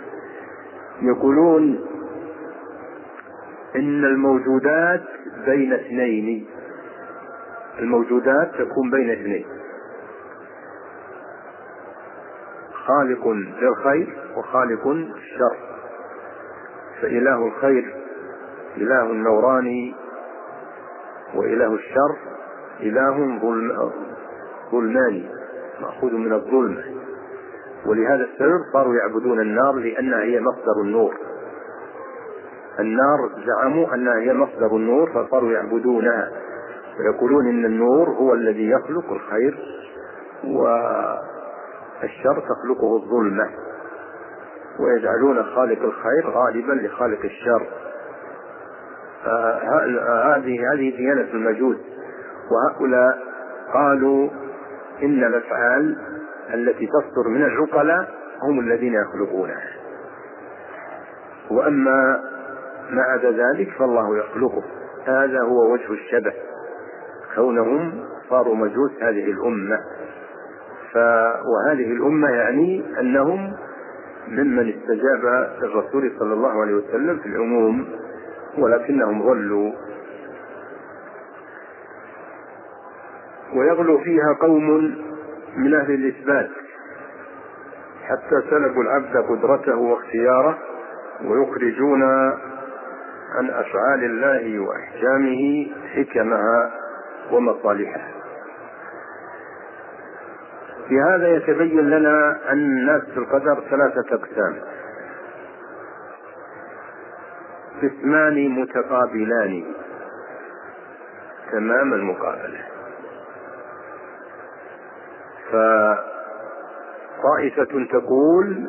يقولون إن الموجودات بين اثنين، الموجودات تكون بين اثنين، خالق للخير وخالق للشر، فإله الخير إله نوراني، وإله الشر إله ظلماني مأخوذ من الظلمة. ولهذا السبب صاروا يعبدون النار لأنها هي مصدر النور. النار زعموا أنها هي مصدر النور فصاروا يعبدونها ويقولون إن النور هو الذي يخلق الخير والشر تخلقه الظلمة، ويجعلون خالق الخير غالبا لخالق الشر. هذه هذه ديانة المجوس. وهؤلاء قالوا إن الأفعال التي تصدر من العقلاء هم الذين يخلقونها، وأما ما عدا ذلك فالله يخلقه. هذا هو وجه الشبه، كونهم صاروا مجوس هذه الأمة. ف... وهذه الأمة يعني أنهم ممن استجاب للرسول صلى الله عليه وسلم في العموم، ولكنهم ضلوا. ويغلو فيها قوم من أهل الإثبات حتى سلبوا العبد قدرته واختياره، ويخرجون عن أفعال الله وأحكامه حكمها ومصالحها. في هذا يتبين لنا أن الناس في القدر ثلاثة أقسام: قسمان متقابلان تمام المقابلة. فطائفة تقول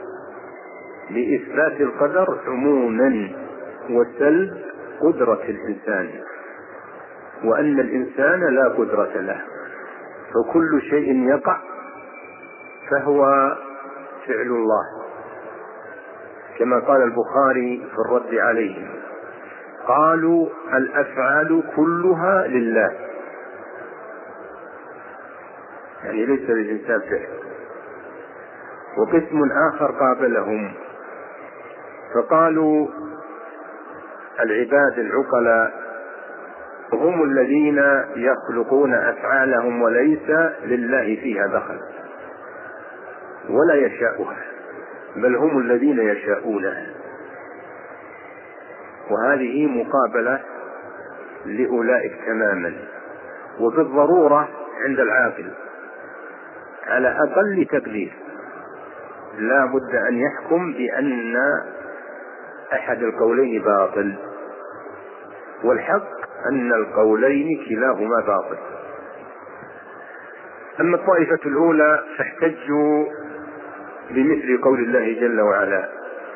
بإثبات القدر عموما وسلب قدرة الإنسان، وأن الإنسان لا قدرة له، فكل شيء يقع فهو فعل الله، كما قال البخاري في الرد عليهم: قالوا الأفعال كلها لله، يعني ليس للإنسان فعل. وقسم آخر قابلهم فقالوا العباد العقلاء هم الذين يخلقون أفعالهم وليس لله فيها دخل ولا يشاؤها، بل هم الذين يشاؤونها. وهذه مقابلة لأولئك تماما. وبالضرورة عند العاقل على أقل تقدير لا بد أن يحكم بأن أحد القولين باطل، والحق أن القولين كلاهما باطل. أما الطائفة الأولى فاحتجوا بمثل قول الله جل وعلا: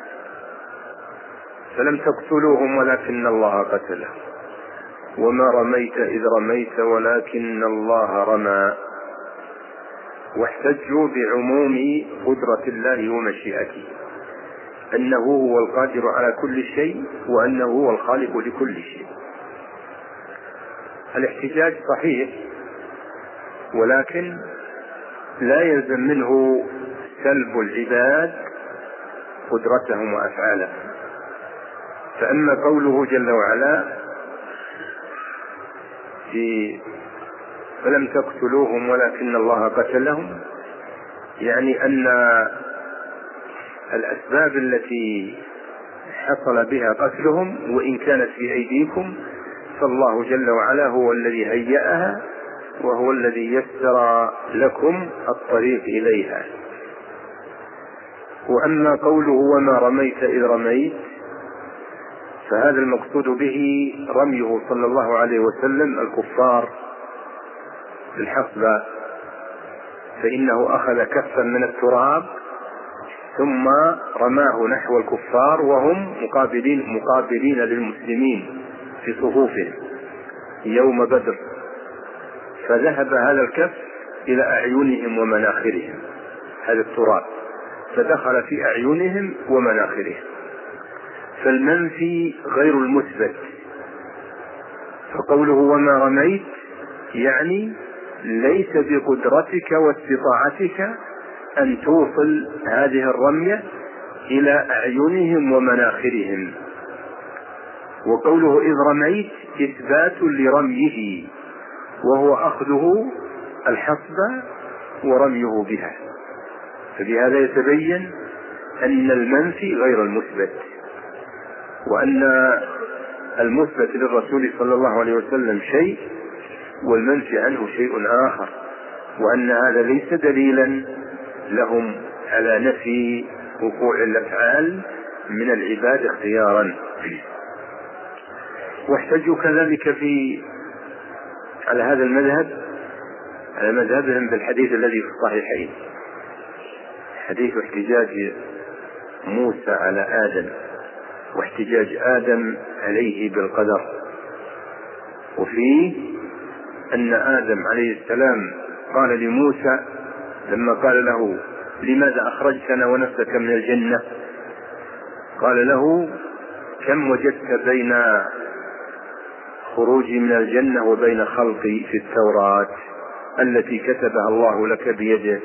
فلم تقتلوهم ولكن الله قتلهم وما رميت إذ رميت ولكن الله رمى. واحتجوا بعموم قدرة الله ومشيئته، أنه هو القادر على كل شيء وأنه هو الخالق لكل شيء. الاحتجاج صحيح، ولكن لا يلزم منه سلب العباد قدرتهم وأفعالهم. فأما قوله جل وعلا في فلم تقتلوهم ولكن الله قتلهم، يعني أن الأسباب التي حصل بها قتلهم وإن كانت في أيديكم فالله جل وعلا هو الذي هيأها وهو الذي يسر لكم الطريق إليها. وأما قوله وما رميت إذ رميت فهذا المقصود به رميه صلى الله عليه وسلم الكفار بالحصبة، فإنه أخذ كفا من التراب ثم رماه نحو الكفار وهم مقابلين مقابلين للمسلمين في صفوفهم يوم بدر، فذهب هذا الكف إلى أعينهم ومناخرهم، هذا التراب فدخل في أعينهم ومناخرهم. فالمنفي غير المثبت، فقوله وما رميت يعني ليس بقدرتك واستطاعتك أن توصل هذه الرمية إلى أعينهم ومناخرهم. وقوله إذ رميت إثبات لرميه، وهو أخذه الحصبة ورميه بها. فبهذا يتبين أن المنفي غير المثبت، وأن المثبت للرسول صلى الله عليه وسلم شيء والمنفي عنه شيء آخر، وأن هذا ليس دليلا لهم على نفي وقوع الأفعال من العباد اختيارا. واحتجوا كذلك في على هذا المذهب على مذهبهم بالحديث الذي في الصحيحين، حديث احتجاج موسى على آدم واحتجاج آدم عليه بالقدر، وفيه أن آدم عليه السلام قال لموسى لما قال له لماذا أخرجتنا ونفسك من الجنة، قال له كم وجدت بين خروجي من الجنة وبين خلقي في التوراة التي كتبها الله لك بيده؟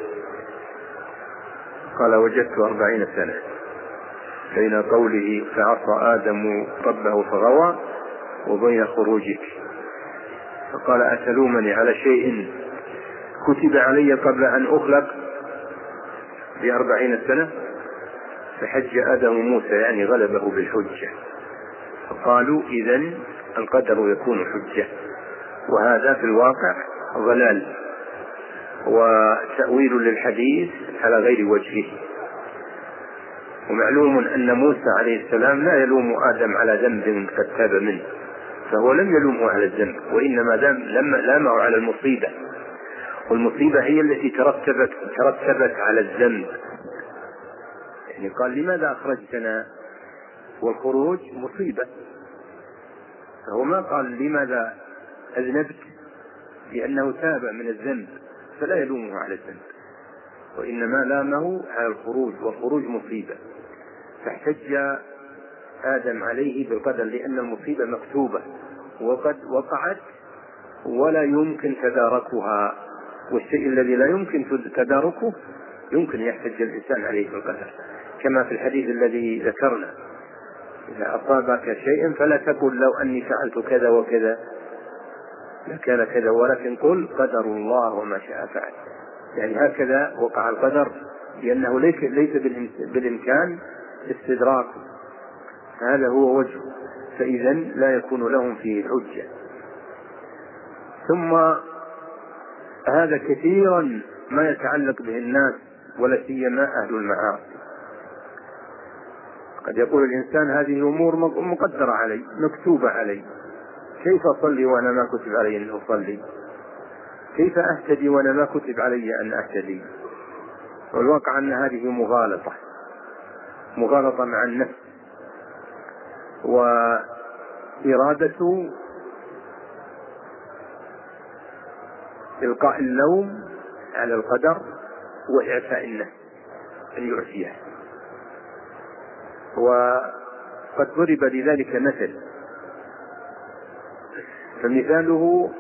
قال وجدت أربعين سنة بين قوله فعصى آدم ربه فغوى وبين خروجك. فقال أتلومني على شيء كتب علي قبل أن أخلق بأربعين سنة؟ فحج آدم موسى يعني غلبه بالحجة، فقالوا إذن القدر يكون حجة، وهذا في الواقع ضلال وتأويل للحديث على غير وجهه. ومعلوم أن موسى عليه السلام لا يلوم آدم على ذنب قد تاب منه، فهو لم يلومه على الذنب، وإنما لم لامه على المصيبة، والمصيبة هي التي ترتبت ترتبت على الذنب. يعني قال لماذا أخرجتنا، والخروج مصيبة، فهو ما قال لماذا أذنبت لأنه تاب من الذنب فلا يلومه على الذنب، وإنما لامه على الخروج، والخروج مصيبة. فاحتج آدم عليه بالقدر لأن المصيبة مكتوبة وقد وقعت ولا يمكن تداركها، والشيء الذي لا يمكن تداركه يمكن يحتج الإنسان عليه بالقدر، كما في الحديث الذي ذكرنا إذا أصابك شيء فلا تقل لو أني فعلت كذا وكذا لكان كذا، ولكن قل قدر الله وما شاء فعل. يعني هكذا وقع القدر لأنه ليس بالإمكان استدراكه، هذا هو وجهه، فإذا لا يكون لهم فيه الحجة. ثم هذا كثيرا ما يتعلق به الناس ولا سيما أهل المعاصي. قد يقول الإنسان هذه أمور مقدرة علي مكتوبة علي، كيف أصلي وأنا ما كتب علي أن أصلي؟ كيف أهتدي وأنا ما كتب علي أن أهتدي؟ والواقع أن هذه مغالطة مغالطة مع النفس، وإرادة إلقاء اللوم على القدر وإعفاء النفس أن يعفيه. وقد ضرب لذلك مثل، فمثاله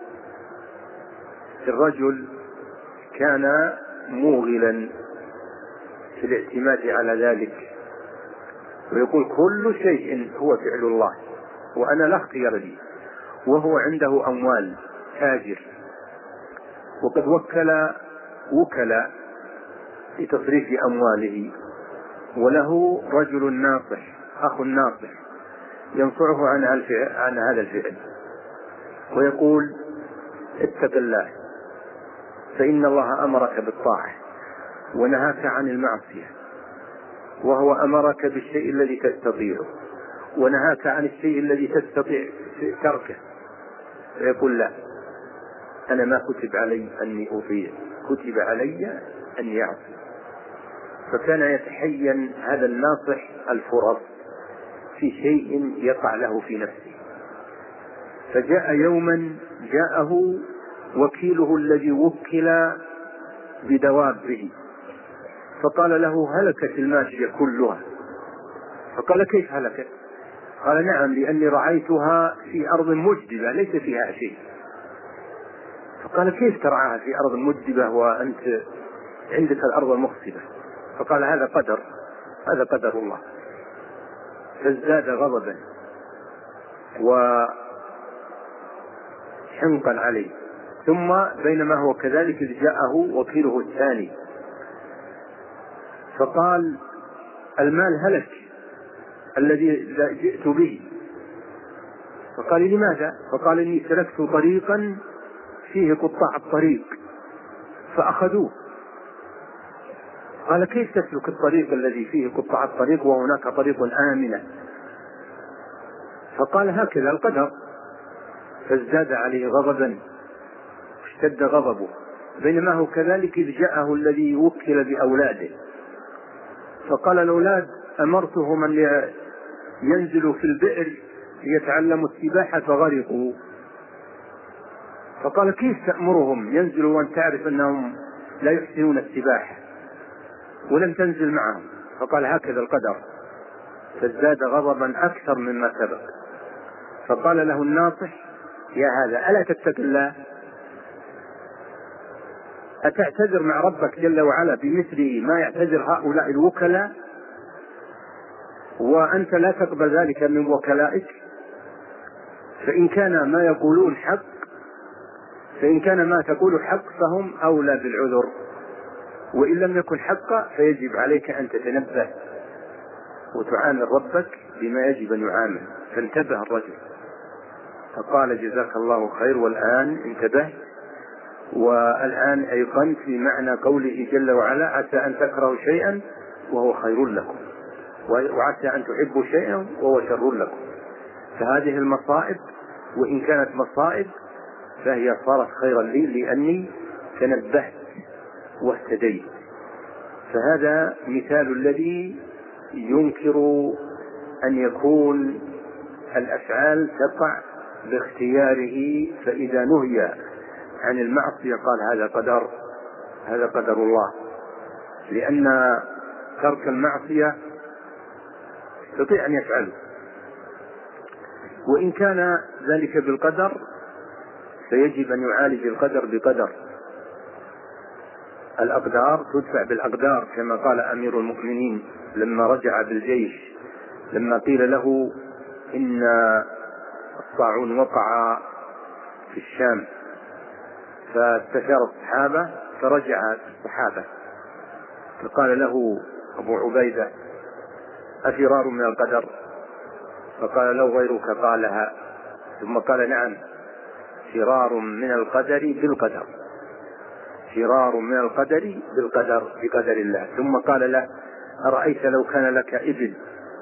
الرجل كان موغلا في الاعتماد على ذلك، ويقول كل شيء هو فعل الله وأنا لا اختيار لي، وهو عنده أموال تاجر وقد وكل وكلاء لتصريف أمواله، وله رجل ناصح أخ ناصح ينصعه عن هذا الفعل ويقول اتق الله فإن الله أمرك بالطاعة ونهاك عن المعصية، وهو أمرك بالشيء الذي تستطيعه ونهاك عن الشيء الذي تستطيع تركه، فيقول لا أنا ما كتب علي أني أطيع، كتب علي أن يعصي. فكان يتحين هذا الناصح الفرص في شيء يقع له في نفسه، فجاء يوما جاءه وكيله الذي وكل بدوابه فقال له هلكت الماشية كلها. فقال كيف هلكت؟ قال نعم لأني رعيتها في أرض مجدبة ليس فيها شيء. فقال كيف ترعاها في أرض مجدبة وأنت عندك الأرض المخصبة؟ فقال هذا قدر، هذا قدر الله. فازداد غضبا وحنقا عليه. ثم بينما هو كذلك جاءه وكيله الثاني فقال المال هلك الذي جئت به، فقال لماذا؟ فقال إني سلكت طريقا فيه قطاع الطريق فأخذوه. قال كيف تسلك الطريق الذي فيه قطاع الطريق وهناك طريق آمنة؟ فقال هكذا القدر. فازداد عليه غضبا، اشتد غضبه. بينما هو كذلك إذ جاءه الذي وكل بأولاده فقال الأولاد أمرتهم أن ينزلوا في البئر ليتعلموا السباحة فغرقوا. فقال كيف تأمرهم ينزلوا وأن تعرف أنهم لا يحسنون السباحة ولم تنزل معهم؟ فقال هكذا القدر. فازداد غضبا أكثر مما سبق. فقال له الناصح يا هذا ألا تتق الله؟ أتعتذر مع ربك جل وعلا بمثل ما يعتذر هؤلاء الوكلاء وأنت لا تقبل ذلك من وكلائك؟ فإن كان ما يقولون حق فإن كان ما تقول حق فهم أولى بالعذر، وإن لم يكن حقا فيجب عليك أن تتنبه وتعامل ربك بما يجب أن يعامل. فانتبه الرجل فقال جزاك الله خير والآن انتبهت والآن أيقنت في معنى قوله جل وعلا عسى أن تكرهوا شيئا وهو خير لكم وعسى أن تحبوا شيئا وهو شر لكم. فهذه المصائب وإن كانت مصائب فهي صارت خيرا لي لأني تنبهت واهتديت. فهذا مثال الذي ينكر أن يكون الأفعال تقع باختياره، فإذا نهي عن المعصية قال هذا قدر هذا قدر الله، لأن ترك المعصية يستطيع أن يفعله. وإن كان ذلك بالقدر فيجب أن يعالج القدر بقدر. الأقدار تدفع بالأقدار كما قال أمير المؤمنين لما رجع بالجيش، لما قيل له إن الطاعون وقع في الشام فاستشار الصحابة فرجع الصحابة فقال له أبو عبيدة أفرار من القدر؟ فقال له غيرك قالها، ثم قال نعم فرار من القدر بالقدر فرار من القدر بالقدر بقدر الله. ثم قال له أرأيت لو كان لك إبل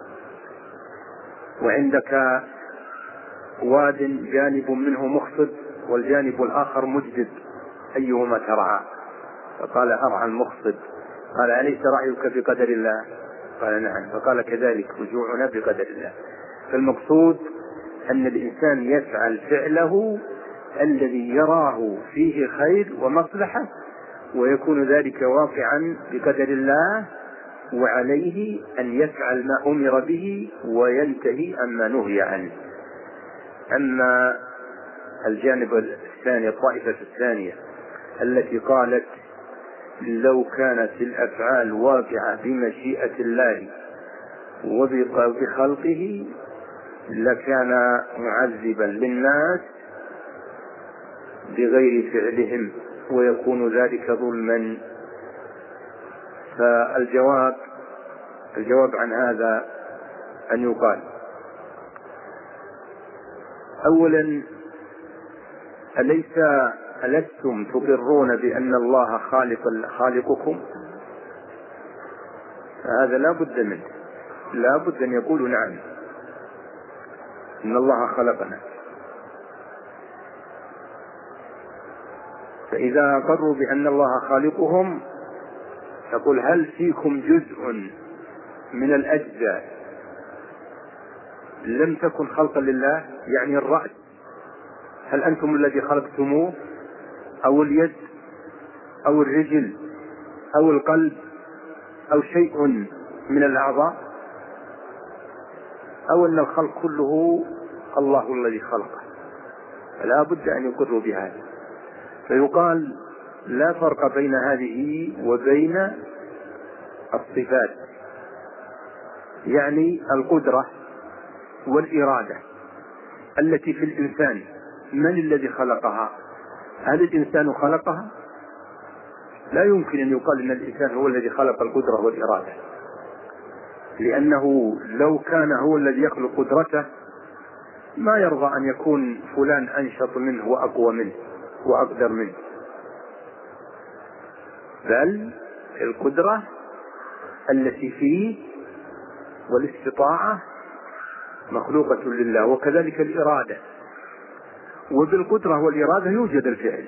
وعندك واد جانب منه مخصب والجانب الآخر مجدب أيهما ترعى؟ فقال أرعى المخصب. قال أليس رأيك بقدر الله؟ قال نعم. فقال كذلك رجوعنا بقدر الله. فالمقصود أن الإنسان يفعل فعله الذي يراه فيه خير ومصلحة ويكون ذلك واقعا بقدر الله، وعليه أن يفعل ما أمر به وينتهي عما نهي عنه. أما الجانب الثاني الطائفة الثانية التي قالت لو كانت الأفعال واقعة بمشيئة الله وبخلقه لكان معذبا للناس بغير فعلهم ويكون ذلك ظلما. فالجواب الجواب عن هذا أن يقال أولا أليس ألستم تقرون بأن الله خالق خالقكم؟ هذا لا بد منه، لا بد أن يقولوا نعم إن الله خلقنا. فإذا أقروا بأن الله خالقهم تقول هل فيكم جزء من الأجزاء لم تكن خلقا لله؟ يعني الرأس هل أنتم الذي خلقتموه أو اليد أو الرجل أو القلب أو شيء من الأعضاء، أو أن الخلق كله الله الذي خلقه؟ فلا بد أن يقروا بهذا. فيقال لا فرق بين هذه وبين الصفات، يعني القدرة والإرادة التي في الإنسان من الذي خلقها؟ هل الإنسان خلقها؟ لا يمكن أن يقال أن الإنسان هو الذي خلق القدرة والإرادة، لأنه لو كان هو الذي يخلق قدرته ما يرضى أن يكون فلان أنشط منه وأقوى منه وأقدر منه، بل القدرة التي فيه والاستطاعة مخلوقة لله، وكذلك الإرادة. وبالقدرة والإرادة يوجد الفعل،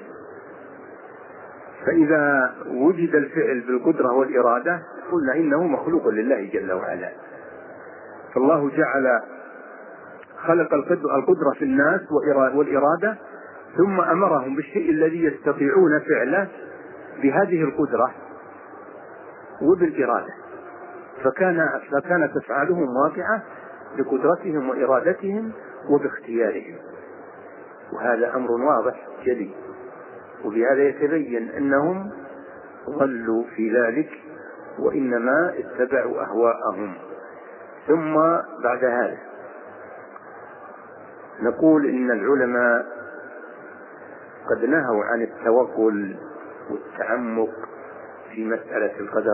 فإذا وجد الفعل بالقدرة والإرادة قلنا إنه مخلوق لله جل وعلا. فالله جعل خلق القدرة في الناس والإرادة، ثم أمرهم بالشيء الذي يستطيعون فعله بهذه القدرة وبالإرادة، فكان فكانت أفعالهم واقعة بقدرتهم وإرادتهم وباختيارهم، وهذا أمر واضح جلي. وبهذا يتبين أنهم ضلوا في ذلك وإنما اتبعوا أهواءهم. ثم بعد هذا نقول إن العلماء قد نهوا عن التوغل والتعمق في مسألة القدر،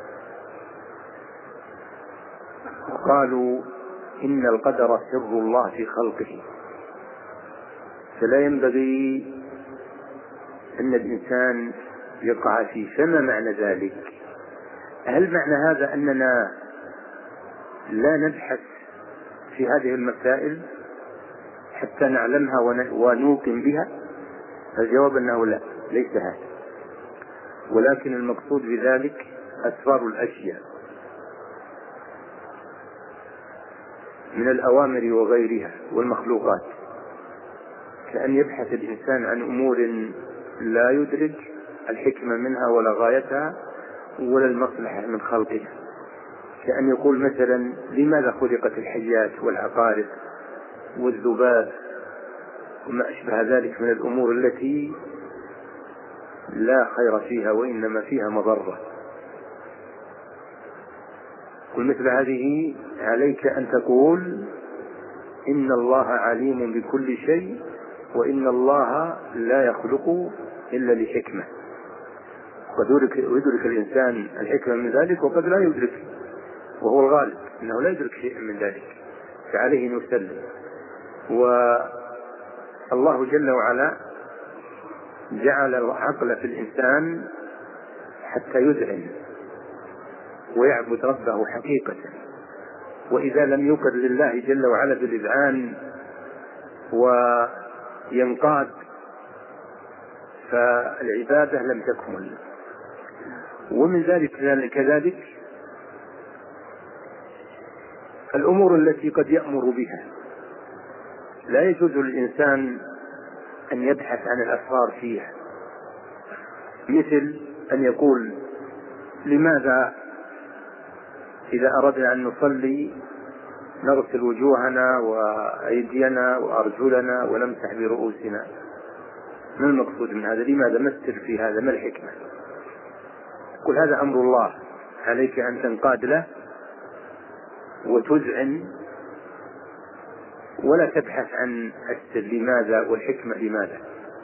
وقالوا إن القدر سر الله في خلقه، فلا ينبغي أن الإنسان يقع فيه. فما معنى ذلك؟ هل معنى هذا أننا لا نبحث في هذه المسائل حتى نعلمها ونوقن بها؟ الجواب أنه لا، ليس هذا، ولكن المقصود بذلك أسرار الأشياء من الأوامر وغيرها والمخلوقات، كأن يبحث الإنسان عن أمور لا يدرك الحكمة منها ولا غايتها ولا المصلحة من خلقها، كأن يقول مثلا لماذا خلقت الحيات والعقارب والذباب وما أشبه ذلك من الأمور التي لا خير فيها وإنما فيها مضرة. قل مثل هذه عليك أن تقول إن الله عليم بكل شيء، وإن الله لا يخلق إلا لحكمة. قد يدرك الإنسان الحكمة من ذلك وقد لا يدرك، وهو الغالب أنه لا يدرك شيء من ذلك، فعليه أن يسلم. والله جل وعلا جعل العقل في الإنسان حتى يذعن ويعبد ربه حقيقة، وإذا لم يقر لله جل وعلا بالإذعان وينقاد فالعبادة لم تكمل. ومن ذلك كذلك الأمور التي قد يأمر بها لا يجوز للإنسان أن يبحث عن الأسرار فيها، مثل أن يقول لماذا إذا أردنا أن نصلي نغسل وجوهنا وأيدينا وأرجلنا ونمسح برؤوسنا؟ ما المقصود من هذا؟ لماذا؟ مثل في هذا، ما الحكمة؟ قل هذا أمر الله، عليك أن تنقاد له وتذعن ولا تبحث عن لماذا والحكمة لماذا.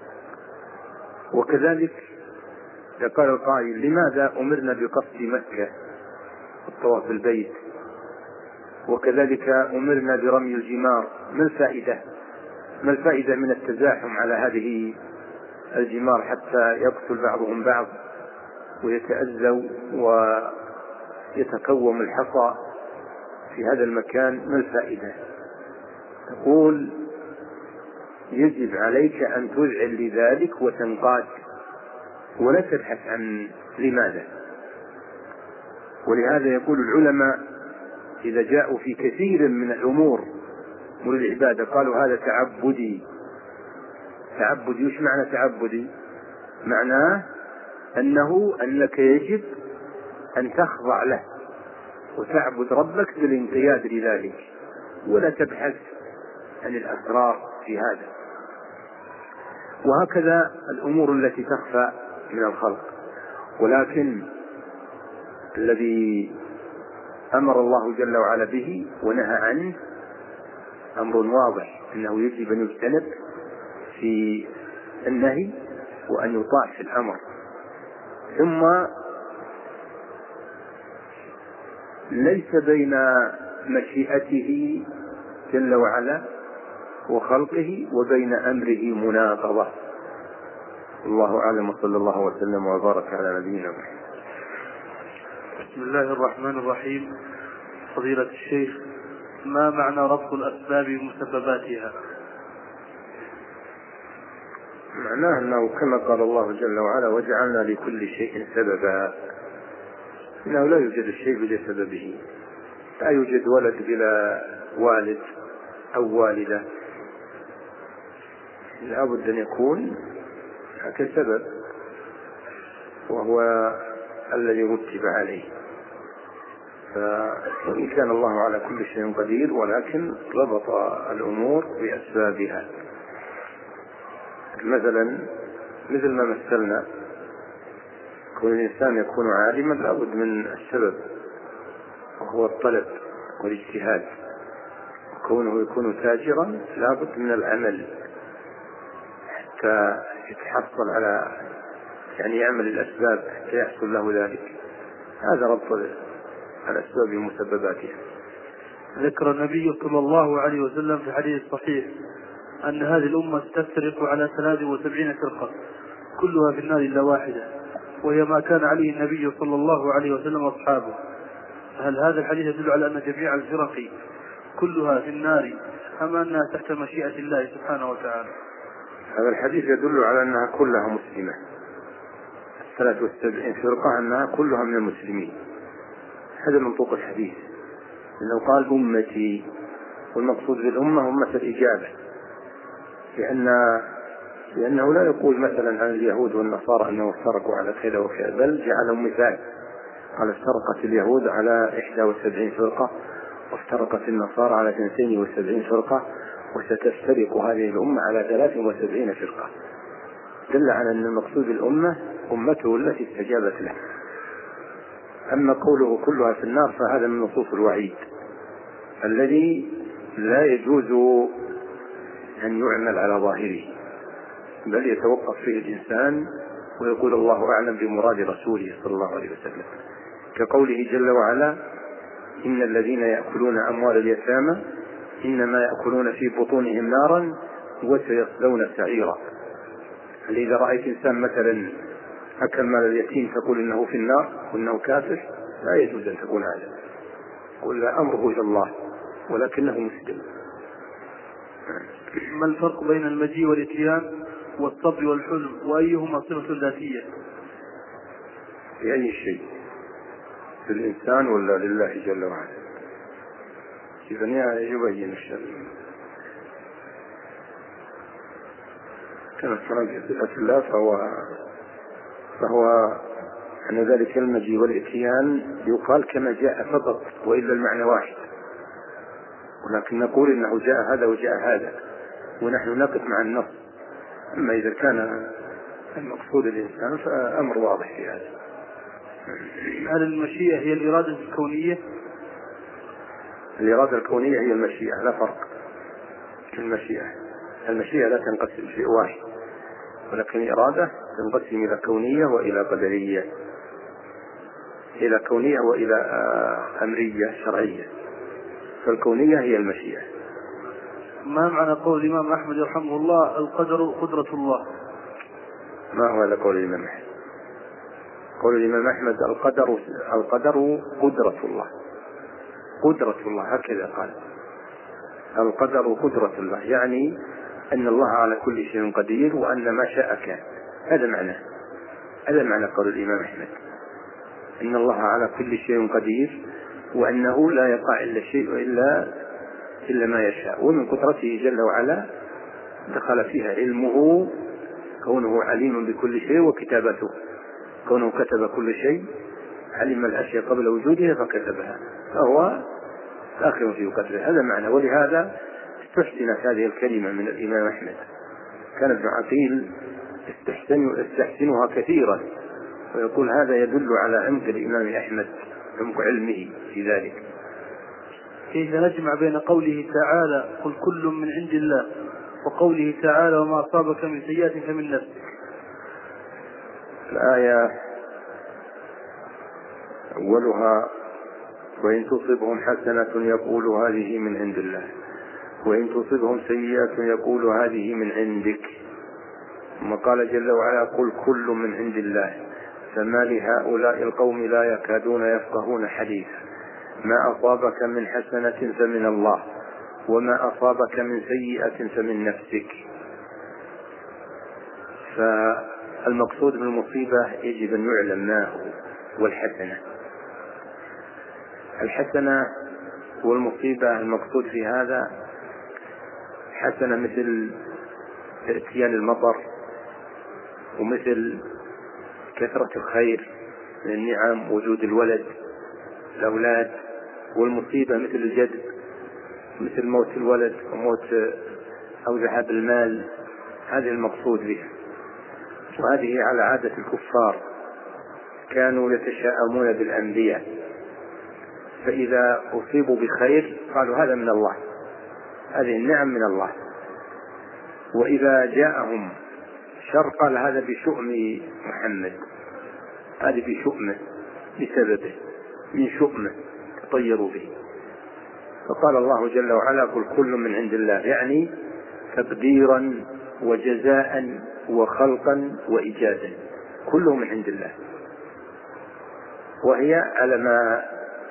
وكذلك قال القائل لماذا أمرنا بقصد مكة والطواف بالبيت، وكذلك أمرنا برمي الجمار؟ ما الفائدة؟ ما الفائدة من التزاحم على هذه الجمار حتى يقتل بعضهم بعض ويتأذوا ويتكوم الحصى في هذا المكان؟ ما الفائدة؟ تقول يجب عليك أن تذعن لذلك وتنقاد ولا تبحث عن لماذا. ولهذا يقول العلماء إذا جاءوا في كثير من الأمور أمور العبادة قالوا هذا تعبدي. تعبدي وش معنى تعبدي؟ معناه أنه أنك يجب أن تخضع له وتعبد ربك بالانقياد لذلك ولا تبحث عن الأسرار في هذا. وهكذا الأمور التي تخفى من الخلق. ولكن الذي أمر الله جل وعلا به ونهى عنه أمر واضح أنه يجب أن يجتنب في النهي وأن يطاع في الأمر. ثم ليس بين مشيئته جل وعلا وخلقه وبين أمره مناقضة. الله أعلم، وصلى الله وسلم وبارك على نبينا محمد. بسم الله الرحمن الرحيم. فضيلة الشيخ، ما معنى ربط الأسباب بمسبباتها؟ معناه أنه كما قال الله جل وعلا: وجعلنا لكل شيء سببا. إنه لا يوجد الشيء بلا سببه، لا يوجد ولد بلا والد أو والدة، لا بد أن يكون كسبب، وهو الذي رتب عليه. فإن كان الله على كل شيء قدير، ولكن ربط الأمور بأسبابها. مثلا مثل ما مثلنا، كل الإنسان يكون عالما لابد من السبب، وهو الطلب والاجتهاد. كونه يكون تاجرا لابد من العمل حتى يتحصل على، يعني يعمل الأسباب حتى يحصل له ذلك. هذا ربط الأسباب بمسبباتها. ذكر النبي صلى الله عليه وسلم في حديث صحيح أن هذه الأمة تفترق على ثلاث وسبعين فرقة كلها في النار إلا واحدة، وهي ما كان عليه النبي صلى الله عليه وسلم وأصحابه. هل هذا الحديث يدل على أن جميع الفرق كلها في النار، أم أنها تحت مشيئة الله سبحانه وتعالى؟ هذا الحديث يدل على أنها كلها مسلمة، ثلاث وسبعين فرقة أنها كلها من المسلمين. هذا منطوق الحديث، إنه قال أمتي، والمقصود بالأمة أمة الإجابة، لأن لأنه لا يقول مثلا عن اليهود والنصارى أنه افترقوا على كذا وكذا، بل جعلهم مثال. قال: افترقت اليهود على إحدى وسبعين فرقة، وافترقت النصارى على اثنتين وسبعين فرقة، وستفترق هذه الأمة على ثلاث وسبعين فرقة. دل على أن المقصود الأمة أمته التي استجابت له. أما قوله كلها في النار فهذا من نصوص الوعيد الذي لا يجوز أن يعمل على ظاهره، بل يتوقف فيه الإنسان ويقول: الله أعلم بمراد رسوله صلى الله عليه وسلم، كقوله جل وعلا: إن الذين يأكلون أموال اليتامى إنما يأكلون في بطونهم نارا وسيصلون سعيرا. إذا رأيت إنسان مثلا أكل مال اليتيم تقول إنه في النار وإنه كافر، لا يجوز أن تكون هذا. قل: لا، أمره إلى الله، ولكنه مسلم. ما الفرق بين المجيء والإتيان والصبر والحلم، وأيهما صفة ذاتية؟ في أي شيء، في الإنسان ولا لله جل وعلا؟ إذن يبين الشر. كان الصلاة صفة الله، فهو فهو أن ذلك المجيء والإتيان يقال كما جاء فقط، وإلا المعنى واحد، ولكن نقول إنه جاء هذا وجاء هذا، ونحن نقف مع النص. أما إذا كان المقصود الإنسان فأمر واضح في هذا. هل المشيئة هي الإرادة الكونية؟ الإرادة الكونية هي المشيئة، لا فرق في المشيئة. المشيئة لا تنقسم شيء واحد، ولكن الإرادة تنقسم إلى كونية وإلى قدرية، إلى كونية وإلى أمرية شرعية. فالكونية هي المشيئة. ما معنى قول الإمام أحمد رحمه الله: القدر قدرة الله؟ ما هو هذا قول الإمام أحمد؟ قول الإمام أحمد: القدر القدر قدرة الله. قدرة الله، هكذا قال: القدر قدرة الله، يعني أن الله على كل شيء قدير، وأن ما شاء كان. هذا معنى هذا معنى قول الإمام أحمد، إن الله على كل شيء قدير، وأنه لا يقع إلا شيء إلا إلا ما يشاء. ومن قدرته جل وعلا دخل فيها علمه، كونه عليم بكل شيء، وكتابته، كونه كتب كل شيء، علم الأشياء قبل وجودها فكتبها، فهو داخل في قدره. هذا معنى. ولهذا استحسنت هذه الكلمة من الإمام أحمد. كان ابن عقيل يستحسنها كثيرا، ويقول: هذا يدل على عمق الإمام أحمد، عمق علمه في ذلك. كيف نجمع بين قوله تعالى: قل كل من عند الله، وقوله تعالى: وما أصابك من سيئة فمن نفسك؟ الآية أولها: وإن تصبهم حسنة يقول هذه من عند الله، وإن تصبهم سيئة يقول هذه من عندك. ثم قال جل وعلا قل كل من عند الله فما لهؤلاء القوم لا يكادون يفقهون حديثا ما أصابك من حسنة فمن الله وما أصابك من سيئة فمن نفسك. فالمقصود بالمصيبة يجب أن يعلم ما هو. والحسنة الحسنة والمصيبة المقصود في هذا حسنة مثل اتيان المطر ومثل كثرة الخير من النعم وجود الولد الأولاد، والمصيبة مثل الجد مثل موت الولد وموت أو ذهاب المال. هذه المقصود بها. وهذه على عادة الكفار، كانوا يتشاءمون بالأنبياء، فإذا أصيبوا بخير قالوا هذا من الله، هذه النعم من الله. وإذا جاءهم شر قال هذا بشؤم محمد، هذا بشؤمه بسببه من شؤمه تطيروا به. فقال الله جل وعلا قل كل من عند الله، يعني تقديرا وجزاء وخلقا وإيجادا، كله من عند الله. وهي على ما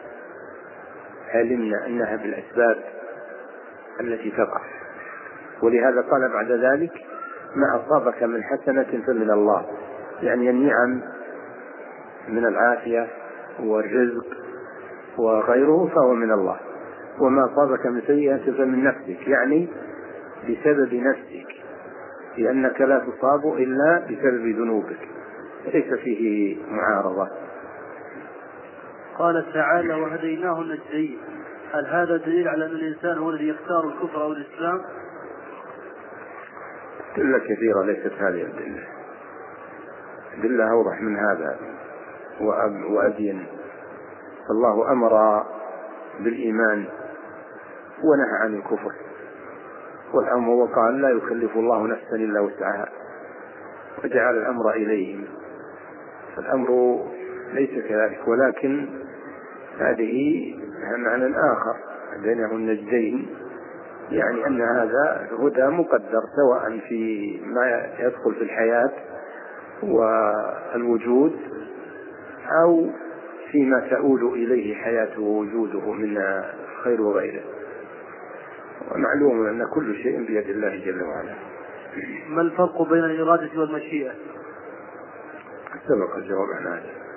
علمنا أنها بالأسباب التي تقع. ولهذا قال بعد ذلك ما أصابك من حسنة فمن الله، يعني النعم من العافية والرزق وغيره فهو من الله. وما أصابك من سيئة فمن نفسك، يعني بسبب نفسك، لأنك لا تصاب إلا بسبب ذنوبك، ليس فيه معارضة. قال تعالى وهديناه النجدين. هل هذا دليل على أن الإنسان هو الذي يختار الكفر أو الإسلام؟ أدلة كثيرة ليست هذه الأدلة، أدلة أوضح من هذا وأبين. الله أمر بالإيمان ونهى عن الكفر، والأمر وقال لا يكلف الله نفسا إلا وسعها، وجعل الأمر إليهم. فالأمر ليس كذلك، ولكن هذه معنى آخر بينه النجدين، يعني أن هذا هدى مقدر سواء في ما يدخل في الحياة والوجود أو فيما تؤول إليه حياته ووجوده من الخير وغيره. ومعلوم أن كل شيء بيد الله جل وعلا. ما الفرق بين الإرادة والمشيئة؟ سبق الجواب عن هذا.